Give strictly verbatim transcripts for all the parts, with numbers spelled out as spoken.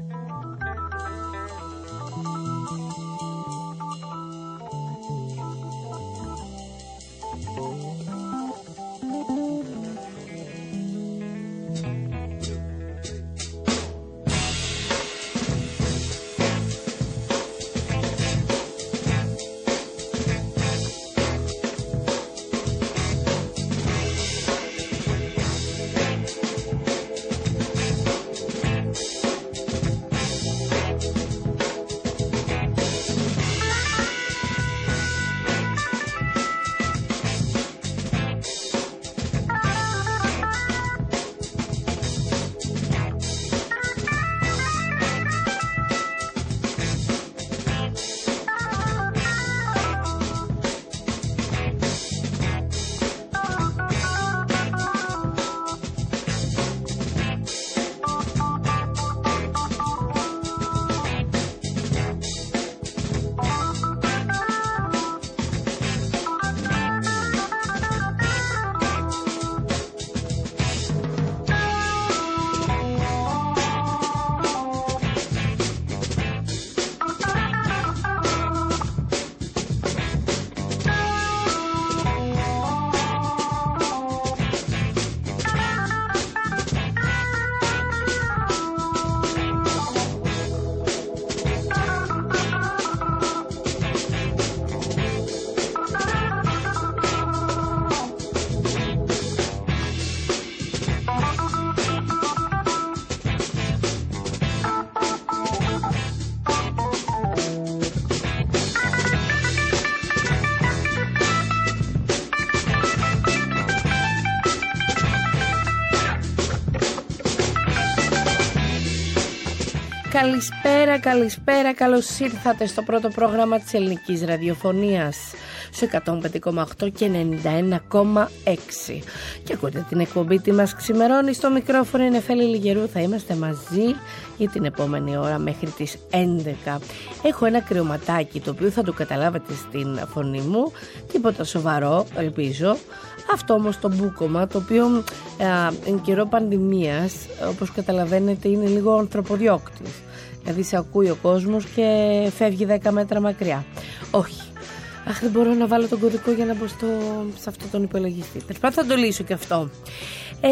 Καλησπέρα, καλησπέρα, καλώς ήρθατε στο πρώτο πρόγραμμα της ελληνικής ραδιοφωνίας σε εκατόν πέντε κόμμα οκτώ και ενενήντα ένα κόμμα έξι. Και ακούτε την εκπομπή «Τι μας ξημερώνει». Στο μικρόφωνο είναι Εφέλη Λιγερού. Θα είμαστε μαζί για την επόμενη ώρα μέχρι τις έντεκα. Έχω ένα κρυωματάκι το οποίο θα το καταλάβετε στην φωνή μου. Τίποτα σοβαρό, ελπίζω. Αυτό όμως το μπούκομα, το οποίο ε, εν καιρό πανδημίας, όπως καταλαβαίνετε, είναι λίγο ανθρωποδιώκτης. Δηλαδή σε ακούει ο κόσμος και φεύγει δέκα μέτρα μακριά. Όχι. Αχ, δεν μπορώ να βάλω τον κωδικό για να μπω στο, σε αυτό τον υπολογιστή. Τέλος πάντων θα το λύσω και αυτό. Ε,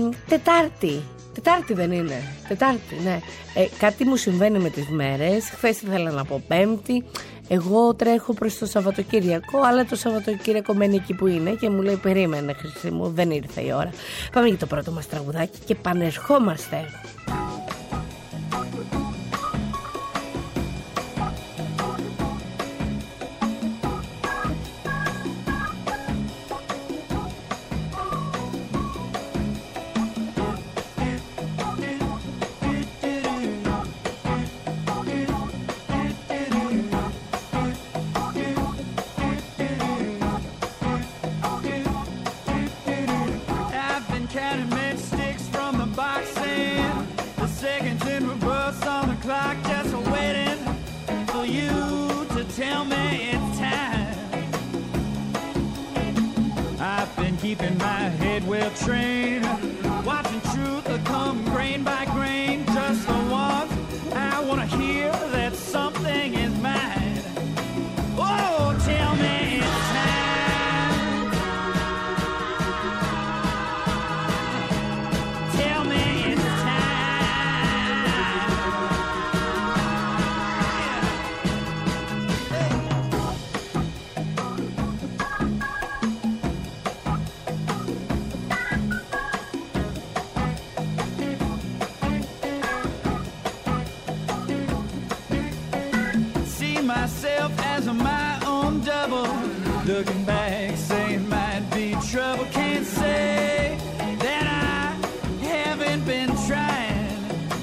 τετάρτη. Τετάρτη δεν είναι. Τετάρτη, ναι. Ε, κάτι μου συμβαίνει με τις μέρες. Χθες ήθελα να πω Πέμπτη. Εγώ τρέχω προς το Σαββατοκύριακο, αλλά το Σαββατοκύριακο μένει εκεί που είναι και μου λέει περίμενε Χρυσή μου, δεν ήρθε η ώρα. Πάμε για το πρώτο μας τραγουδάκι και πανερχόμαστε. Keeping my head well trained, watching truth come grain by grain. Just the once I want to hear that something is mine. Oh, tell me it's time. Tell me it's myself as my own double, looking back saying might be trouble. Can't say that I haven't been trying.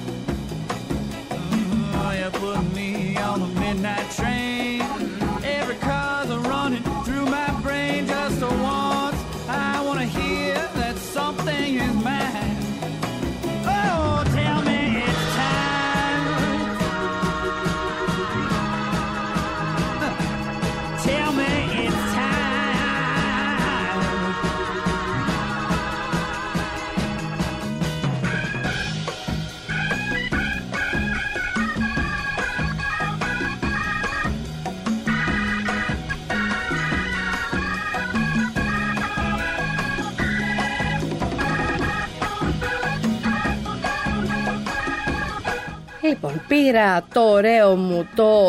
Oh, you put me on the midnight train. Every car's a running through my brain. Just a once I want to hear that something is mine. Oh, tell me it's time. Tell me it's time. Λοιπόν, πήρα το ωραίο μου το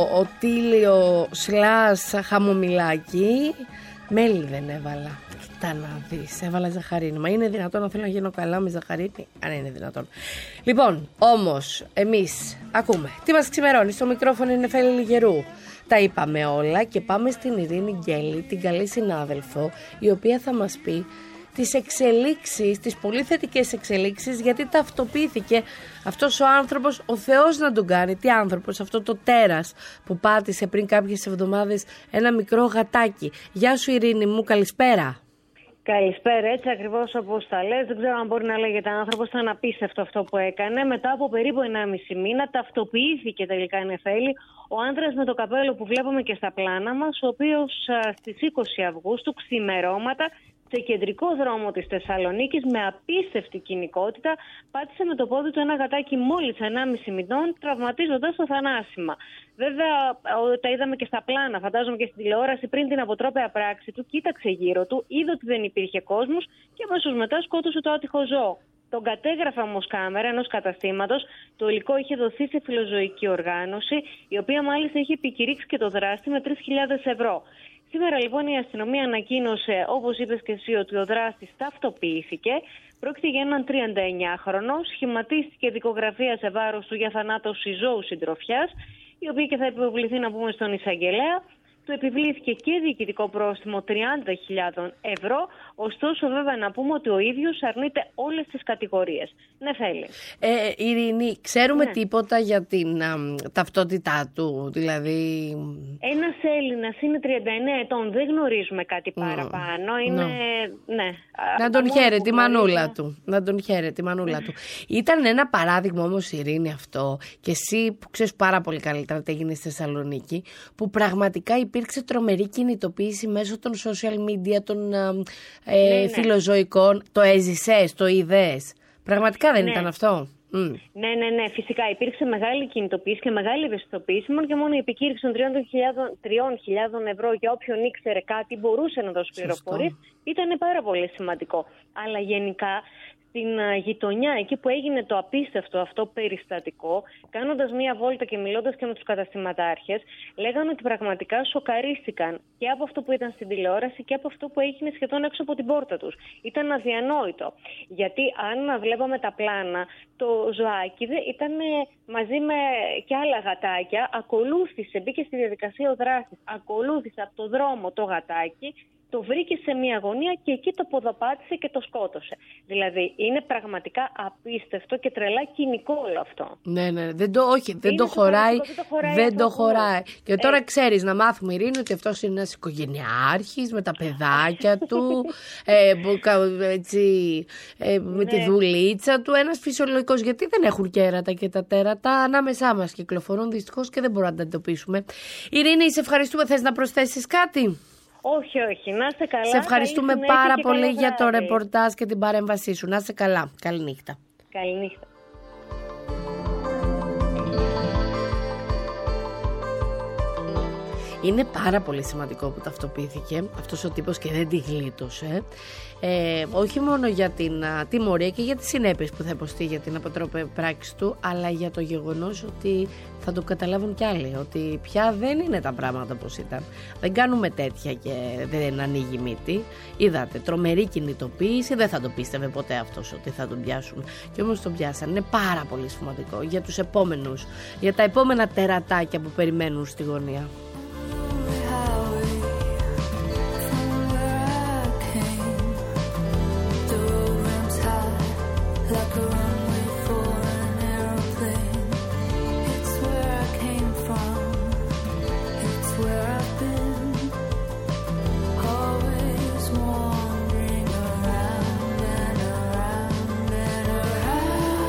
οτήλιο σλάς χαμομηλάκι. Μέλι δεν έβαλα. Κοίτα να δεις, έβαλα ζαχαρίνη. Μα είναι δυνατόν να θέλω να γίνω καλά με ζαχαρίνη? Αν είναι δυνατόν. Λοιπόν, όμως, εμείς ακούμε. Τι μας ξημερώνει? Στο μικρόφωνο είναι Νεφέλη Λιγερού. Τα είπαμε όλα και πάμε στην Ειρήνη Γκέλη, την καλή συνάδελφο, η οποία θα μας πει τις εξελίξεις, τις πολύ θετικές εξελίξεις, γιατί ταυτοποιήθηκε αυτός ο άνθρωπος, ο Θεός να τον κάνει. Τι άνθρωπος, αυτό το τέρας που πάτησε πριν κάποιες εβδομάδες ένα μικρό γατάκι. Γεια σου Ειρήνη μου, καλησπέρα. Καλησπέρα, έτσι ακριβώς όπως τα λες. Δεν ξέρω αν μπορεί να λέγεται άνθρωπος, ήταν απίστευτο αυτό που έκανε. Μετά από περίπου ενάμιση μήνα ταυτοποιήθηκε τελικά, Νεφέλη, ο άντρας με το καπέλο που βλέπουμε και στα πλάνα μας, ο οποίος στις είκοσι Αυγούστου ξημερώματα σε κεντρικό δρόμο της Θεσσαλονίκης με απίστευτη κοινικότητα πάτησε με το πόδι του ένα γατάκι μόλις ενάμιση μηνών, τραυματίζοντας το θανάσιμα. Βέβαια τα είδαμε και στα πλάνα, φαντάζομαι και στην τηλεόραση, πριν την αποτρόπαια πράξη του, κοίταξε γύρω του, είδε ότι δεν υπήρχε κόσμος και αμέσως μετά σκότωσε το άτυχο ζώο. Τον κατέγραφε όμως κάμερα ενός καταστήματος, το υλικό είχε δοθεί σε φιλοζωική οργάνωση, η οποία μάλιστα είχε επικηρύξει και το δράστη με τρεις χιλιάδες ευρώ. Σήμερα λοιπόν η αστυνομία ανακοίνωσε, όπως είπες και εσύ, ότι ο δράστης ταυτοποιήθηκε. Πρόκειται για έναν τριανταεννιάχρονο, σχηματίστηκε δικογραφία σε βάρος του για θανάτωση ζώου συντροφιάς, η οποία και θα επιβληθεί, να πούμε, στον εισαγγελέα. Του επιβλήθηκε και διοικητικό πρόστιμο τριάντα χιλιάδες ευρώ, ωστόσο βέβαια να πούμε ότι ο ίδιος αρνείται όλες τις κατηγορίες. Ναι, θέλει. Ε, Ειρήνη, ξέρουμε ναι. τίποτα για την α, ταυτότητά του, δηλαδή... Ένας Έλληνας, είναι τριάντα εννέα ετών, δεν γνωρίζουμε κάτι παραπάνω, είναι... No. Ναι. Να τον χαίρεται τη μανούλα του, να τον χαίρεται τη μανούλα του. Ήταν ένα παράδειγμα όμως, Ειρήνη, αυτό, και εσύ που ξέρεις πάρα πολύ καλύτερα τι έγινε στη Θεσσαλονίκη, που πραγματικά υπήρξε τρομερή κινητοποίηση μέσω των social media, των ε, ναι, ναι. φιλοζωικών. Το έζησες, το είδες? Πραγματικά δεν ναι. ήταν αυτό? Mm. Ναι, ναι, ναι, φυσικά υπήρξε μεγάλη κινητοποίηση και μεγάλη ευαισθητοποίηση. Μόνο και μόνο η επικήρυξη των τριών χιλιάδων ευρώ για όποιον ήξερε κάτι, μπορούσε να δώσει πληροφορίες, ήταν πάρα πολύ σημαντικό. Αλλά γενικά στην γειτονιά, εκεί που έγινε το απίστευτο αυτό περιστατικό, κάνοντας μία βόλτα και μιλώντας και με τους καταστηματάρχες, λέγανε ότι πραγματικά σοκαρίστηκαν και από αυτό που ήταν στην τηλεόραση και από αυτό που έγινε σχεδόν έξω από την πόρτα τους. Ήταν αδιανόητο. Γιατί αν βλέπαμε τα πλάνα, το ζωάκι ήταν μαζί με και άλλα γατάκια, ακολούθησε, μπήκε στη διαδικασία ο δράστης, ακολούθησε από το δρόμο το γατάκι, το βρήκε σε μια γωνία και εκεί το ποδοπάτησε και το σκότωσε. Δηλαδή είναι πραγματικά απίστευτο και τρελά κοινικό όλο αυτό. Ναι, ναι, δεν το, όχι, δεν το χωράει, δεν το χωράει. Δεν το χωράει. Και τώρα ε. ξέρεις, να μάθουμε, Ειρήνη, ότι αυτός είναι ένας οικογενειάρχης με τα παιδάκια του, ε, έτσι, ε, με ναι. τη δουλίτσα του, ένας φυσιολογικός, γιατί δεν έχουν κέρατα και τα τέρατα ανάμεσά μας κυκλοφορούν δυστυχώς και δεν μπορούμε να τα εντοπίσουμε. Ειρήνη, σε ευχαριστούμε. Θες να προσθέσεις κάτι? Όχι, όχι. Να είστε καλά. Σε ευχαριστούμε πάρα πολύ για το ρεπορτάζ και την παρέμβασή σου. Να είστε καλά. Καληνύχτα. Καληνύχτα. Είναι πάρα πολύ σημαντικό που ταυτοποιήθηκε αυτός ο τύπος και δεν τη γλίτωσε. Ε, όχι μόνο για την α, τιμωρία και για τις συνέπειες που θα υποστεί για την αποτρόπαια πράξη του, αλλά για το γεγονός ότι θα το καταλάβουν κι άλλοι, ότι πια δεν είναι τα πράγματα όπως ήταν. Δεν κάνουμε τέτοια και δεν ανοίγει μύτη. Είδατε, τρομερή κινητοποίηση, δεν θα το πίστευε ποτέ αυτός ότι θα τον πιάσουν. Και όμως τον πιάσαν. Είναι πάρα πολύ σημαντικό για τους επόμενους, για τα επόμενα τερατάκια που περιμένουν στη γωνία.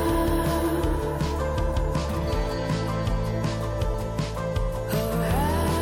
Around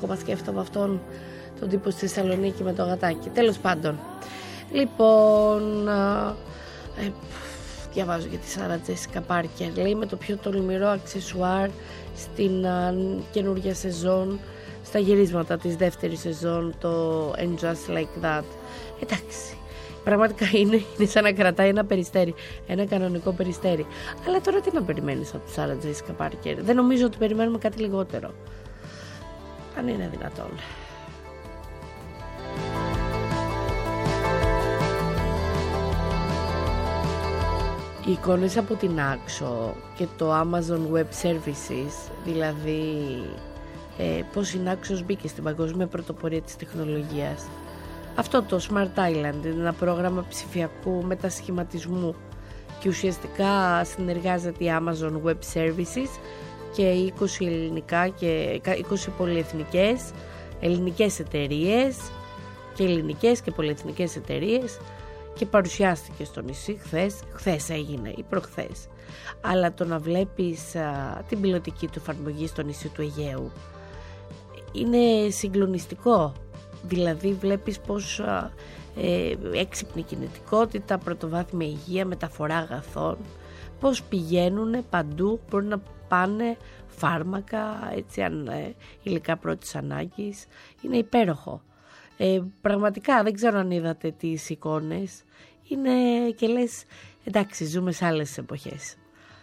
ακόμα σκέφτομαι αυτόν τον τύπο στη Θεσσαλονίκη με το γατάκι. Τέλος πάντων. Λοιπόν, ε, διαβάζω για τη Σάρα Τζέσικα Πάρκερ. Λέει με το πιο τολμηρό αξεσουάρ στην α, καινούργια σεζόν, στα γυρίσματα της δεύτερης σεζόν, το And Just Like That. Εντάξει, πραγματικά είναι, είναι σαν να κρατάει ένα περιστέρι, ένα κανονικό περιστέρι. Αλλά τώρα τι να περιμένεις από τη Σάρα Τζέσικα Πάρκερ? Δεν νομίζω ότι περιμένουμε κάτι λιγότερο, αν είναι δυνατόν. Οι εικόνες από την Άξο και το Amazon Web Services, δηλαδή ε, πώς η Άξος μπήκε στην παγκόσμια πρωτοπορία της τεχνολογίας. Αυτό το Smart Island είναι ένα πρόγραμμα ψηφιακού μετασχηματισμού και ουσιαστικά συνεργάζεται η Amazon Web Services και είκοσι ελληνικά και είκοσι πολυεθνικές ελληνικές εταιρείες και ελληνικές και πολυεθνικές εταιρείες και παρουσιάστηκε στο νησί χθες, χθες έγινε ή προχθές. Αλλά το να βλέπεις α, την πιλωτική του εφαρμογή στο νησί του Αιγαίου είναι συγκλονιστικό. Δηλαδή βλέπεις πως α, ε, έξυπνη κινητικότητα, πρωτοβάθμια υγεία, μεταφορά αγαθών, πως πηγαίνουν παντού, μπορούν να πάνε φάρμακα, έτσι, αν, ε, υλικά πρώτης ανάγκης. Είναι υπέροχο. Ε, πραγματικά δεν ξέρω αν είδατε τις εικόνες. Είναι και λες, εντάξει, ζούμε σε άλλες εποχές.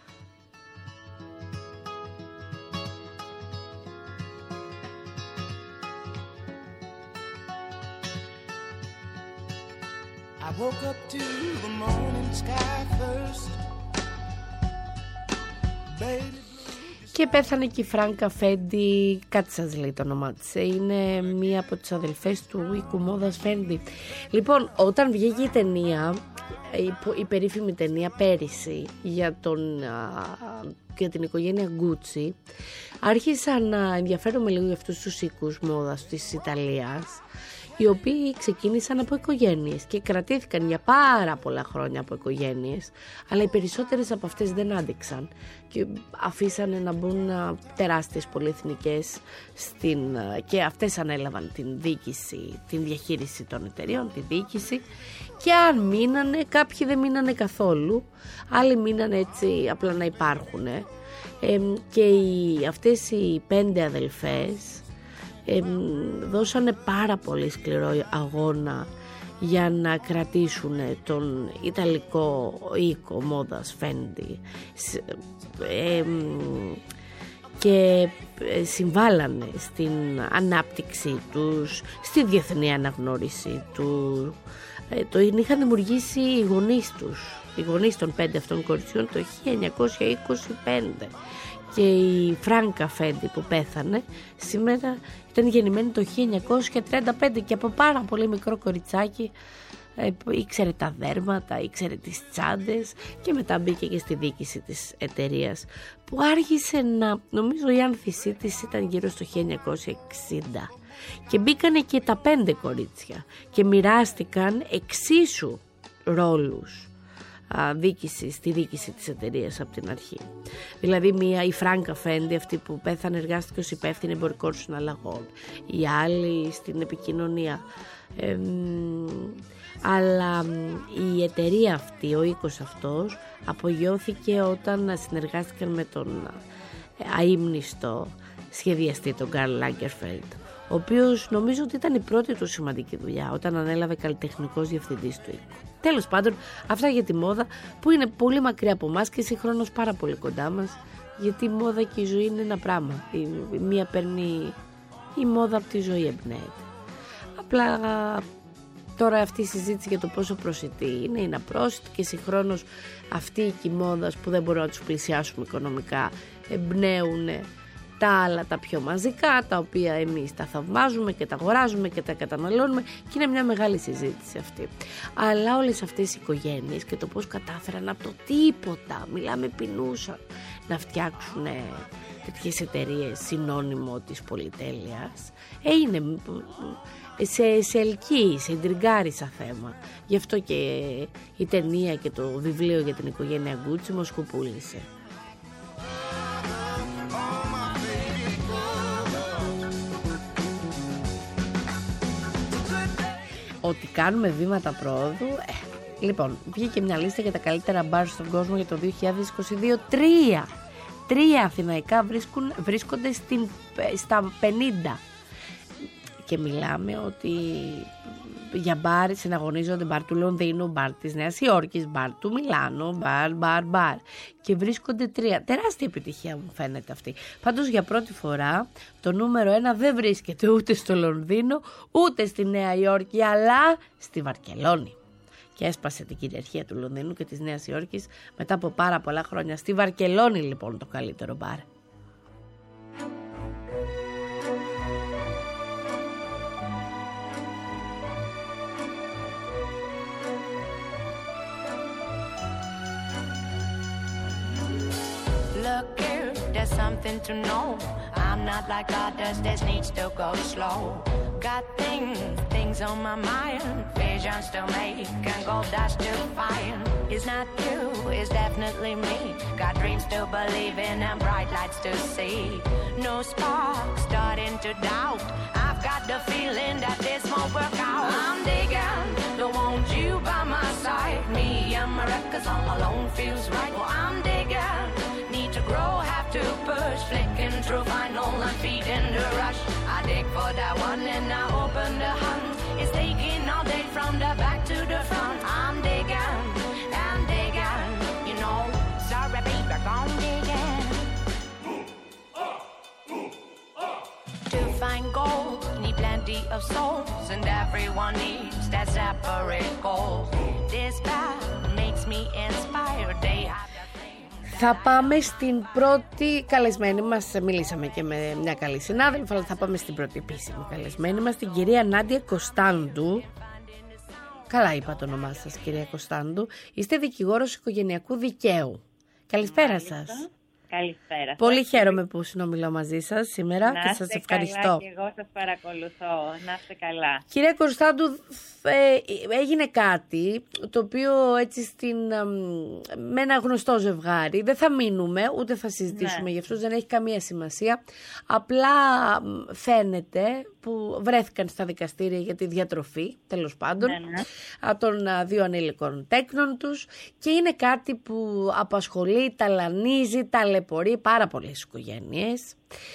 I woke up to the morning sky first. Baby. Και πέθανε και η Φράνκα Φέντι, κάτι σας λέει το όνομά της. Είναι μία από τις αδελφές του οίκου μόδας Φέντι. Λοιπόν, όταν βγήκε η ταινία, η περίφημη ταινία πέρυσι για, τον, για την οικογένεια Γκούτσι, άρχισα να ενδιαφέρομαι λίγο για αυτούς τους οίκους μόδας της Ιταλίας, οι οποίοι ξεκίνησαν από οικογένειες και κρατήθηκαν για πάρα πολλά χρόνια από οικογένειες, αλλά οι περισσότερες από αυτές δεν άντεξαν και αφήσανε να μπουν τεράστιες πολυεθνικές στην, και αυτές ανέλαβαν την διοίκηση, την διαχείριση των εταιρείων, τη διοίκηση, και αν μείνανε, κάποιοι δεν μείνανε καθόλου, άλλοι μείνανε έτσι απλά να υπάρχουν. Ε, και οι, αυτές οι πέντε αδελφές Ε, δώσανε πάρα πολύ σκληρό αγώνα για να κρατήσουν τον Ιταλικό οίκο μόδας Φέντι ε, και συμβάλανε στην ανάπτυξή τους, στη διεθνή αναγνώριση του. Ε, το είχαν δημιουργήσει οι γονείς τους, οι γονείς των πέντε αυτών κοριτσιών το χίλια εννιακόσια είκοσι πέντε. Και η Φράνκα Φέντι που πέθανε σήμερα ήταν γεννημένη το χίλια εννιακόσια τριάντα πέντε και από πάρα πολύ μικρό κοριτσάκι ε, ήξερε τα δέρματα, ήξερε τις τσάντες και μετά μπήκε και στη διοίκηση της εταιρείας, που άρχισε να, νομίζω η άνθησή της ήταν γύρω στο χίλια εννιακόσια εξήντα, και μπήκανε και τα πέντε κορίτσια και μοιράστηκαν εξίσου ρόλους δίκηση, στη δίκηση της εταιρείας από την αρχή. Δηλαδή μία, η Φράνκα Φέντι, αυτή που πέθανε, εργάστηκε ως υπεύθυνη εμπορικών συναλλαγών, η άλλη στην επικοινωνία, ε, αλλά η εταιρεία αυτή, ο οίκος αυτός απογειώθηκε όταν συνεργάστηκαν με τον αείμνηστο σχεδιαστή, τον Καρλ Λάγκερφελντ, ο οποίος νομίζω ότι ήταν η πρώτη του σημαντική δουλειά όταν ανέλαβε καλλιτεχνικός διευθυντής του οίκου. Τέλος πάντων, αυτά για τη μόδα που είναι πολύ μακριά από εμάς και συγχρόνως πάρα πολύ κοντά μας, γιατί η μόδα και η ζωή είναι ένα πράγμα. Η, η μία παίρνει, η μόδα από τη ζωή εμπνέεται. Απλά τώρα αυτή η συζήτηση για το πόσο προσιτή είναι, είναι απρόσιτη, και συγχρόνως αυτοί οι κοιμώδας που δεν μπορούν να τους πλησιάσουμε οικονομικά εμπνέουν τα άλλα τα πιο μαζικά, τα οποία εμείς τα θαυμάζουμε και τα αγοράζουμε και τα καταναλώνουμε, και είναι μια μεγάλη συζήτηση αυτή. Αλλά όλες αυτές οι οικογένειες και το πώς κατάφεραν από το τίποτα, μιλάμε πεινούσαν, να φτιάξουν τέτοιες εταιρείες συνώνυμο της πολυτέλειας, ε, είναι σε, σε ελκύει, σε εντριγκάρει σαν θέμα. Γι' αυτό και η ταινία και το βιβλίο για την οικογένεια Γκούτσι μοσκοπούλησε. ότι κάνουμε βήματα πρόοδου. Ε, λοιπόν, βγήκε μια λίστα για τα καλύτερα μπαρ στον κόσμο για το δύο χιλιάδες είκοσι δύο. Τρία! Τρία αθηναϊκά βρίσκουν, βρίσκονται στην, στα πενήντα. Και μιλάμε ότι για μπαρ συναγωνίζονται μπαρ του Λονδίνου, μπαρ της Νέας Υόρκης, μπαρ του Μιλάνου, μπαρ, μπαρ, μπαρ. Και βρίσκονται τρία. Τεράστια επιτυχία μου φαίνεται αυτή. Πάντως για πρώτη φορά το νούμερο ένα δεν βρίσκεται ούτε στο Λονδίνο, ούτε στη Νέα Υόρκη, αλλά στη Βαρκελόνη. Και έσπασε την κυριαρχία του Λονδίνου και της Νέας Υόρκης μετά από πάρα πολλά χρόνια. Στη Βαρκελόνη λοιπόν το καλύτερο μπαρ. Look here, there's something to know. I'm not like others, this needs to go slow. Got things, things on my mind. Visions to make and gold dust to find. It's not you, it's definitely me. Got dreams to believe in and bright lights to see. No spark, starting to doubt. I've got the feeling that this won't work out. I'm digging, don't want you by my side. Me and my records all alone feels right. Well, I'm digging, need to grow, have to push. Flicking through vinyl and feeding the rush. I dig for that one and I open the hunt. It's taking all day from the back to the front. I'm digging, I'm digging, you know. Sorry baby, I'm digging. To find gold, need plenty of souls. And everyone needs that separate goal. This path makes me inspired. They have. Θα πάμε στην πρώτη καλεσμένη μας, μιλήσαμε και με μια καλή συνάδελφα, αλλά θα πάμε στην πρώτη επίσημη καλεσμένη μας, την κυρία Νάντια Κωνσταντού. Καλά είπα το όνομά σας, κυρία Κωνσταντού. Είστε δικηγόρος οικογενειακού δικαίου. Καλησπέρα Μάλιστα. σας. Καλησπέρα. Πολύ χαίρομαι που συνομιλώ μαζί σας σήμερα να και σας ευχαριστώ. Καλά, και εγώ σας παρακολουθώ. Να είστε καλά. Κυρία Κωνσταντού, ε, έγινε κάτι το οποίο έτσι στην, με ένα γνωστό ζευγάρι, δεν θα μείνουμε ούτε θα συζητήσουμε ναι. γι' αυτό, δεν έχει καμία σημασία. Απλά φαίνεται που βρέθηκαν στα δικαστήρια για τη διατροφή, τέλος πάντων, ναι, ναι. των δύο ανήλικων τέκνων τους και είναι κάτι που απασχολεί, ταλανίζει, ταλαιπωρεί πάρα πολλές οικογένειες.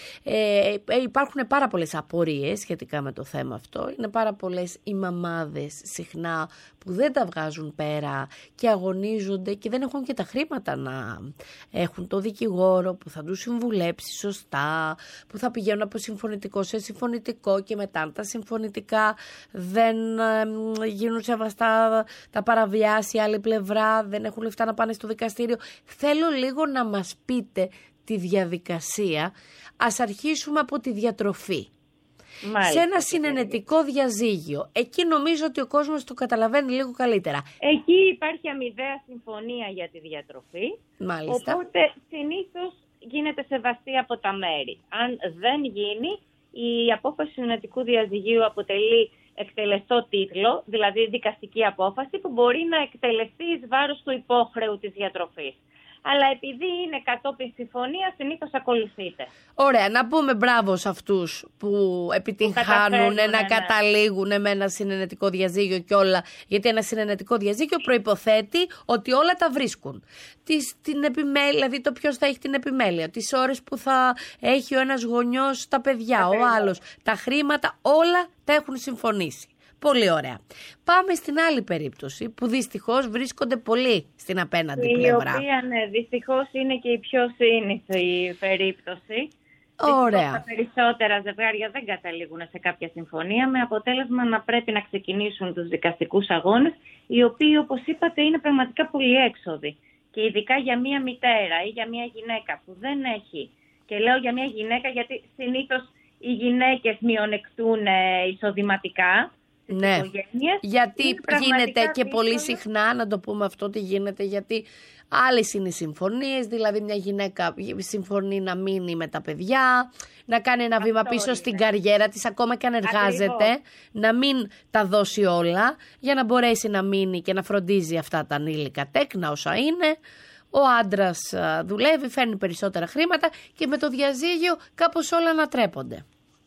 Ε, υπάρχουν πάρα πολλές απορίες σχετικά με το θέμα αυτό. Είναι πάρα πολλές οι μαμάδες συχνά που δεν τα βγάζουν πέρα και αγωνίζονται και δεν έχουν και τα χρήματα να έχουν το δικηγόρο που θα τους συμβουλέψει σωστά, που θα πηγαίνουν από συμφωνητικό σε συμφωνητικό και μετά τα συμφωνητικά δεν ε, γίνουν σεβαστά, τα παραβιάσει η άλλη πλευρά, δεν έχουν λεφτά να πάνε στο δικαστήριο. Θέλω λίγο να μας πείτε τη διαδικασία. Ας αρχίσουμε από τη διατροφή. Μάλιστα, σε ένα συνενετικό διαζύγιο. Εκεί νομίζω ότι ο κόσμος το καταλαβαίνει λίγο καλύτερα. Εκεί υπάρχει αμοιβαία συμφωνία για τη διατροφή. Μάλιστα. Οπότε συνήθως γίνεται σεβαστή από τα μέρη. Αν δεν γίνει, η απόφαση συνενετικού διαζυγίου αποτελεί εκτελεστό τίτλο, δηλαδή δικαστική απόφαση που μπορεί να εκτελεστεί εις βάρος του υπόχρεου της διατροφής. Αλλά επειδή είναι κατόπιν συμφωνία, συνήθως ακολουθείται. Ωραία, να πούμε μπράβο σε αυτούς που επιτυγχάνουν να ναι. καταλήγουν με ένα συνενετικό διαζύγιο και όλα. Γιατί ένα συνενετικό διαζύγιο προϋποθέτει ότι όλα τα βρίσκουν. Τις, την επιμέλεια, δηλαδή το ποιος θα έχει την επιμέλεια, τις ώρες που θα έχει ο ένας γονιός τα παιδιά, τα ο παιδιά. άλλος, τα χρήματα, όλα τα έχουν συμφωνήσει. Πολύ ωραία. Πάμε στην άλλη περίπτωση που δυστυχώς βρίσκονται πολλοί στην απέναντι η πλευρά. Η οποία ναι, δυστυχώς είναι και η πιο σύνηθη περίπτωση. Ωραία. Τα περισσότερα ζευγάρια δεν καταλήγουν σε κάποια συμφωνία με αποτέλεσμα να πρέπει να ξεκινήσουν τους δικαστικούς αγώνες, οι οποίοι όπως είπατε είναι πραγματικά πολύ έξοδοι. Και ειδικά για μια μητέρα ή για μια γυναίκα που δεν έχει, και λέω για μια γυναίκα γιατί συνήθως οι γυναίκες μειονεκτούν εισοδηματικά. Ναι, γιατί γίνεται και πολύ συχνά, να το πούμε αυτό τι γίνεται, γιατί άλλες είναι οι συμφωνίες, δηλαδή μια γυναίκα συμφωνεί να μείνει με τα παιδιά, να κάνει ένα αυτό βήμα πίσω είναι. στην καριέρα της, ακόμα και αν εργάζεται, Ακριβώς. να μην τα δώσει όλα για να μπορέσει να μείνει και να φροντίζει αυτά τα ανήλικα τέκνα όσα είναι. Ο άντρας δουλεύει, φέρνει περισσότερα χρήματα και με το διαζύγιο κάπως όλα ανατρέπονται.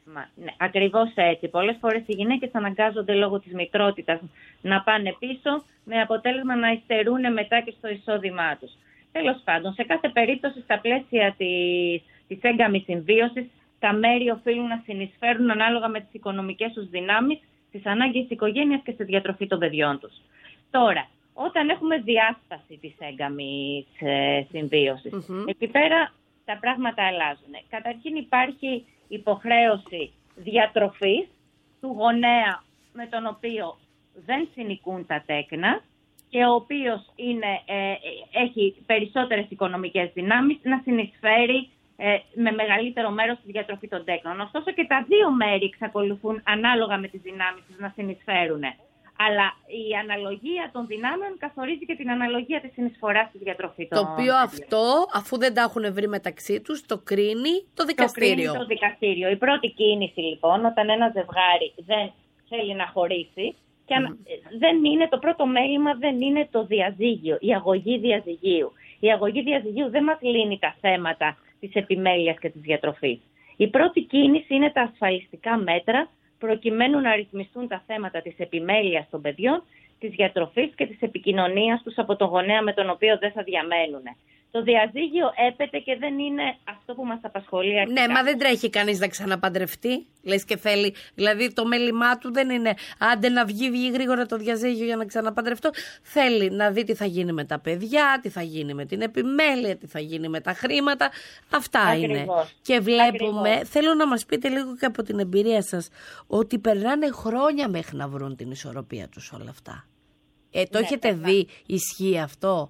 Μα, ναι, ακριβώς έτσι. Πολλές φορές οι γυναίκες αναγκάζονται λόγω της μητρότητας να πάνε πίσω, με αποτέλεσμα να υστερούν μετά και στο εισόδημά τους. Τέλος πάντων, σε κάθε περίπτωση, στα πλαίσια της, της έγκαμης συμβίωσης, τα μέρη οφείλουν να συνεισφέρουν ανάλογα με τις οικονομικές τους δυνάμεις, τις ανάγκες της οικογένειας και στη διατροφή των παιδιών τους. Τώρα, όταν έχουμε διάσταση της έγκαμης ε, συμβίωσης, mm-hmm. εκεί πέρα τα πράγματα αλλάζουν. Καταρχήν υπάρχει υποχρέωση διατροφής του γονέα με τον οποίο δεν συνοικούν τα τέκνα και ο οποίος είναι, ε, έχει περισσότερες οικονομικές δυνάμεις να συνεισφέρει ε, με μεγαλύτερο μέρος στη διατροφή των τέκνων. Ωστόσο και τα δύο μέρη εξακολουθούν ανάλογα με τις δυνάμεις τους να συνεισφέρουν. Αλλά η αναλογία των δυνάμεων καθορίζει και την αναλογία της συνεισφοράς στη διατροφή των. Το οποίο αυτό, αφού δεν τα έχουν βρει μεταξύ τους, το κρίνει το δικαστήριο. Το κρίνει το δικαστήριο. Η πρώτη κίνηση λοιπόν, όταν ένα ζευγάρι δεν θέλει να χωρίσει, και mm. δεν είναι, το πρώτο μέλημα δεν είναι το διαζύγιο, η αγωγή διαζυγίου. Η αγωγή διαζυγίου δεν μας λύνει τα θέματα της επιμέλειας και της διατροφής. Η πρώτη κίνηση είναι τα ασφαλιστικά μέτρα, προκειμένου να ρυθμιστούν τα θέματα της επιμέλειας των παιδιών, της διατροφής και της επικοινωνίας τους από τον γονέα με τον οποίο δεν θα διαμένουν. Το διαζύγιο έπεται και δεν είναι αυτό που μας απασχολεί αρχικά. Ναι, μα δεν τρέχει κανείς να ξαναπαντρευτεί, λες και θέλει. Δηλαδή το μέλημά του δεν είναι άντε να βγει, βγει γρήγορα το διαζύγιο για να ξαναπαντρευτώ. Θέλει να δει τι θα γίνει με τα παιδιά, τι θα γίνει με την επιμέλεια, τι θα γίνει με τα χρήματα. Αυτά Ακριβώς. είναι. Και βλέπουμε, Ακριβώς. θέλω να μας πείτε λίγο και από την εμπειρία σας, ότι περνάνε χρόνια μέχρι να βρουν την ισορροπία τους όλα αυτά. Ε, το ναι, έχετε βέβαια. δει, ισχύει αυτό?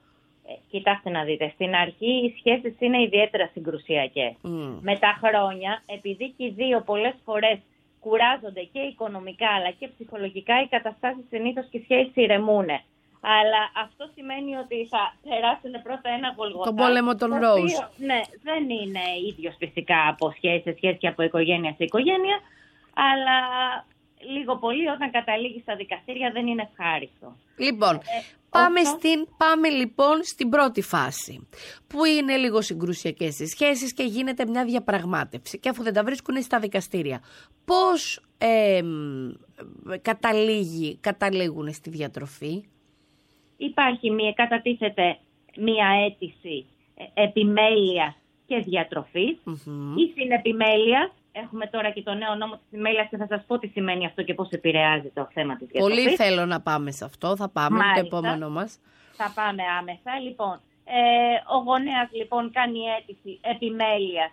Κοιτάξτε να δείτε, στην αρχή οι σχέσεις είναι ιδιαίτερα συγκρουσιακές. Mm. Με τα χρόνια, επειδή και οι δύο πολλές φορές κουράζονται και οικονομικά αλλά και ψυχολογικά, οι καταστάσεις συνήθως και οι σχέσεις ηρεμούν. Αλλά αυτό σημαίνει ότι θα περάσουν πρώτα ένα γολγοθά. Τον πόλεμο των Ρόουζ. Ναι, δεν είναι ίδιος φυσικά από σχέση σε σχέση και από οικογένεια σε οικογένεια, αλλά λίγο πολύ όταν καταλήγει στα δικαστήρια δεν είναι ευχάριστο. Λοιπόν, ε, πάμε, στην, πάμε λοιπόν στην πρώτη φάση, που είναι λίγο συγκρουσιακές οι σχέσεις και γίνεται μια διαπραγμάτευση. Και αφού δεν τα βρίσκουν στα δικαστήρια, πώς ε, καταλήγει, καταλήγουν στη διατροφή? Υπάρχει μία, κατατίθεται μία αίτηση επιμέλειας και διατροφής mm-hmm. ή συνεπιμέλειας. Έχουμε τώρα και το νέο νόμο της επιμέλειας και θα σας πω τι σημαίνει αυτό και πώς επηρεάζει το θέμα της διατροφής. Πολύ θέλω να πάμε σε αυτό, θα πάμε Μάλιστα. το επόμενο μας. Θα πάμε άμεσα. Λοιπόν, ε, ο γονέας λοιπόν κάνει αίτηση επιμέλειας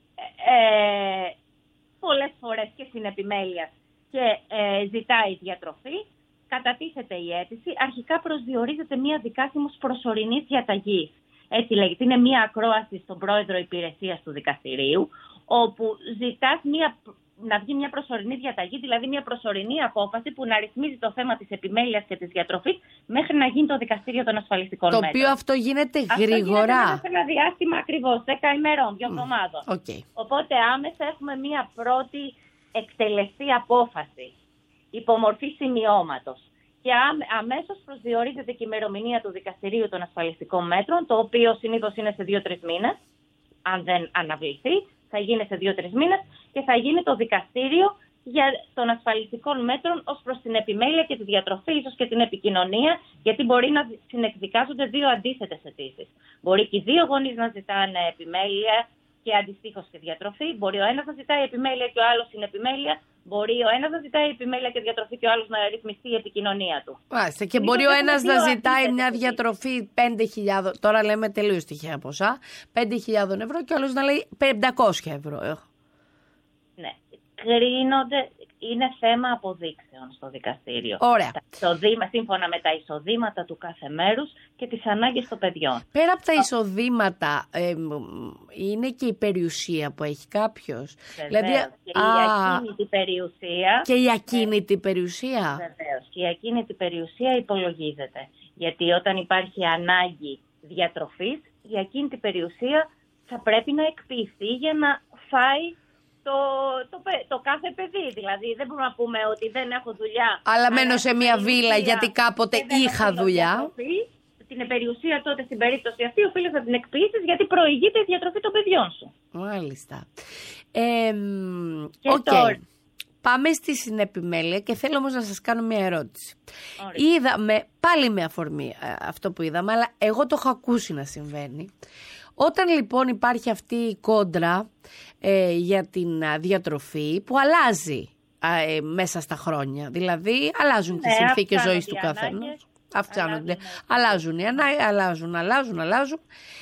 ε, πολλές φορές και συνεπιμέλειας και ε, ζητάει διατροφή. Κατατίθεται η αίτηση. Αρχικά προσδιορίζεται μία δικάσιμος προσωρινής διαταγής. Έτσι λέγεται. Είναι μία ακρόαση στον πρόεδρο υπηρεσίας του δικαστηρίου, όπου ζητάς μια, να βγει μια προσωρινή διαταγή, δηλαδή μια προσωρινή απόφαση που να ρυθμίζει το θέμα της επιμέλειας και της διατροφής μέχρι να γίνει το δικαστήριο των ασφαλιστικών το μέτρων. Το οποίο αυτό γίνεται αυτό γρήγορα. Αυτό γίνεται σε ένα διάστημα ακριβώς, δέκα ημερών, δύο εβδομάδων. Mm, okay. Οπότε άμεσα έχουμε μια πρώτη εκτελεστή απόφαση, υπομορφή σημειώματος. Και αμέσως προσδιορίζεται και η ημερομηνία του δικαστηρίου των ασφαλιστικών μέτρων, το οποίο συνήθως είναι σε δύο-τρεις μήνες, αν δεν αναβληθεί. Θα γίνει σε δύο-τρεις μήνες και θα γίνει το δικαστήριο για των ασφαλιστικών μέτρων ως προς την επιμέλεια και τη διατροφή, ίσως και την επικοινωνία, γιατί μπορεί να συνεκδικάζονται δύο αντίθετες αιτήσεις. Μπορεί και οι δύο γονείς να ζητάνε επιμέλεια και αντιστοίχως και διατροφή. Μπορεί ο ένας να ζητάει επιμέλεια και ο άλλος συνεπιμέλεια. Μπορεί ο ένας να ζητάει επιμέλεια και διατροφή και ο άλλος να ρυθμιστεί η επικοινωνία του. Άστε, και μπορεί ο ένας να ζητάει μια διατροφή πέντε χιλιάδες, τώρα λέμε τελείως τυχαία ποσά, πέντε χιλιάδες ευρώ και ο άλλος να λέει πεντακόσια ευρώ. Ναι, κρίνονται, είναι θέμα αποδείξεων στο δικαστήριο. Ωραία. Τα εισοδήμα, σύμφωνα με τα εισοδήματα του κάθε μέρους και τις ανάγκες των παιδιών. Πέρα από τα εισοδήματα, ε, είναι και η περιουσία που έχει κάποιος. Βεβαίως, δηλαδή, και α, η ακίνητη περιουσία. Και η ακίνητη περιουσία. Βεβαίως, και η ακίνητη περιουσία υπολογίζεται. Γιατί όταν υπάρχει ανάγκη διατροφής, η ακίνητη περιουσία θα πρέπει να εκποιηθεί για να φάει Το, το, το κάθε παιδί. Δηλαδή δεν μπορούμε να πούμε ότι δεν έχω δουλειά. Αλλά μένω σε μια βίλα γιατί κάποτε είχα δουλειά. Διατροφή, την περιουσία τότε στην περίπτωση αυτή οφείλει να την εκποιήσεις γιατί προηγείται η διατροφή των παιδιών σου. Μάλιστα. Ε, Και okay. τώρα. Πάμε στη συνεπιμέλεια και θέλω όμως να σας κάνω μια ερώτηση. Ωραία. Είδαμε, πάλι με αφορμή αυτό που είδαμε, αλλά εγώ το έχω ακούσει να συμβαίνει. Όταν λοιπόν υπάρχει αυτή η κόντρα ε, για την α, διατροφή που αλλάζει α, ε, μέσα στα χρόνια, δηλαδή αλλάζουν Ναι, τις συνθήκες ζωής του αυξάνονται οι καθενός, ανάγκες, αυξάνονται, αλλάζουν, αλλάζουν οι ανάγκες, αλλάζουν, αλλάζουν, αλλάζουν.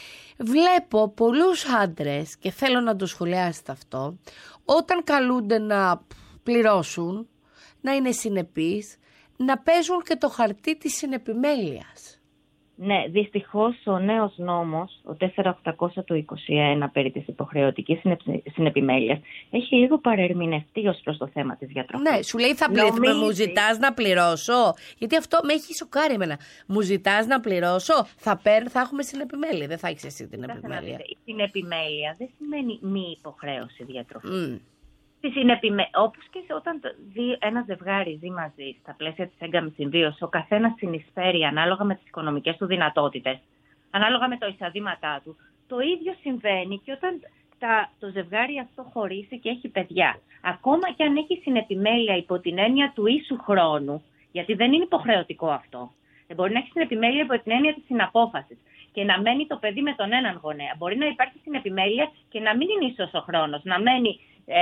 Βλέπω πολλούς άντρες και θέλω να το σχολιάσετε αυτό, όταν καλούνται να πληρώσουν, να είναι συνεπείς, να παίζουν και το χαρτί της συνεπιμέλειας. Ναι, δυστυχώς ο νέος νόμος, ο τέσσερα χιλιάδες οκτακόσια του είκοσι ένα περί της υποχρεωτικής συνεπιμέλειας, έχει λίγο παρερμηνευτεί ως προς το θέμα της διατροφής. Ναι, σου λέει θα πληρώσω, Νομίζει... μου ζητάς να πληρώσω, γιατί αυτό με έχει σοκάρει εμένα. Μου ζητάς να πληρώσω, θα, παίρν, θα έχουμε συνεπιμέλεια, δεν θα έχεις εσύ την επιμέλεια. Η συνεπιμέλεια δεν σημαίνει μη υποχρέωση διατροφής. Mm. Συνεπιμέ... Όπως και όταν δι... ένα ζευγάρι ζει μαζί στα πλαίσια της έγκαμης συμβίωσης, ο καθένας συνεισφέρει ανάλογα με τις οικονομικές του δυνατότητες, ανάλογα με το εισοδήματά του. Το ίδιο συμβαίνει και όταν τα... το ζευγάρι αυτό χωρίσει και έχει παιδιά. Ακόμα και αν έχει συνεπιμέλεια υπό την έννοια του ίσου χρόνου, γιατί δεν είναι υποχρεωτικό αυτό. Δεν μπορεί να έχει συνεπιμέλεια υπό την έννοια της συναπόφασης και να μένει το παιδί με τον έναν γονέα. Μπορεί να υπάρχει συνεπιμέλεια και να μην είναι ίσος ο χρόνος, να μένει Ε,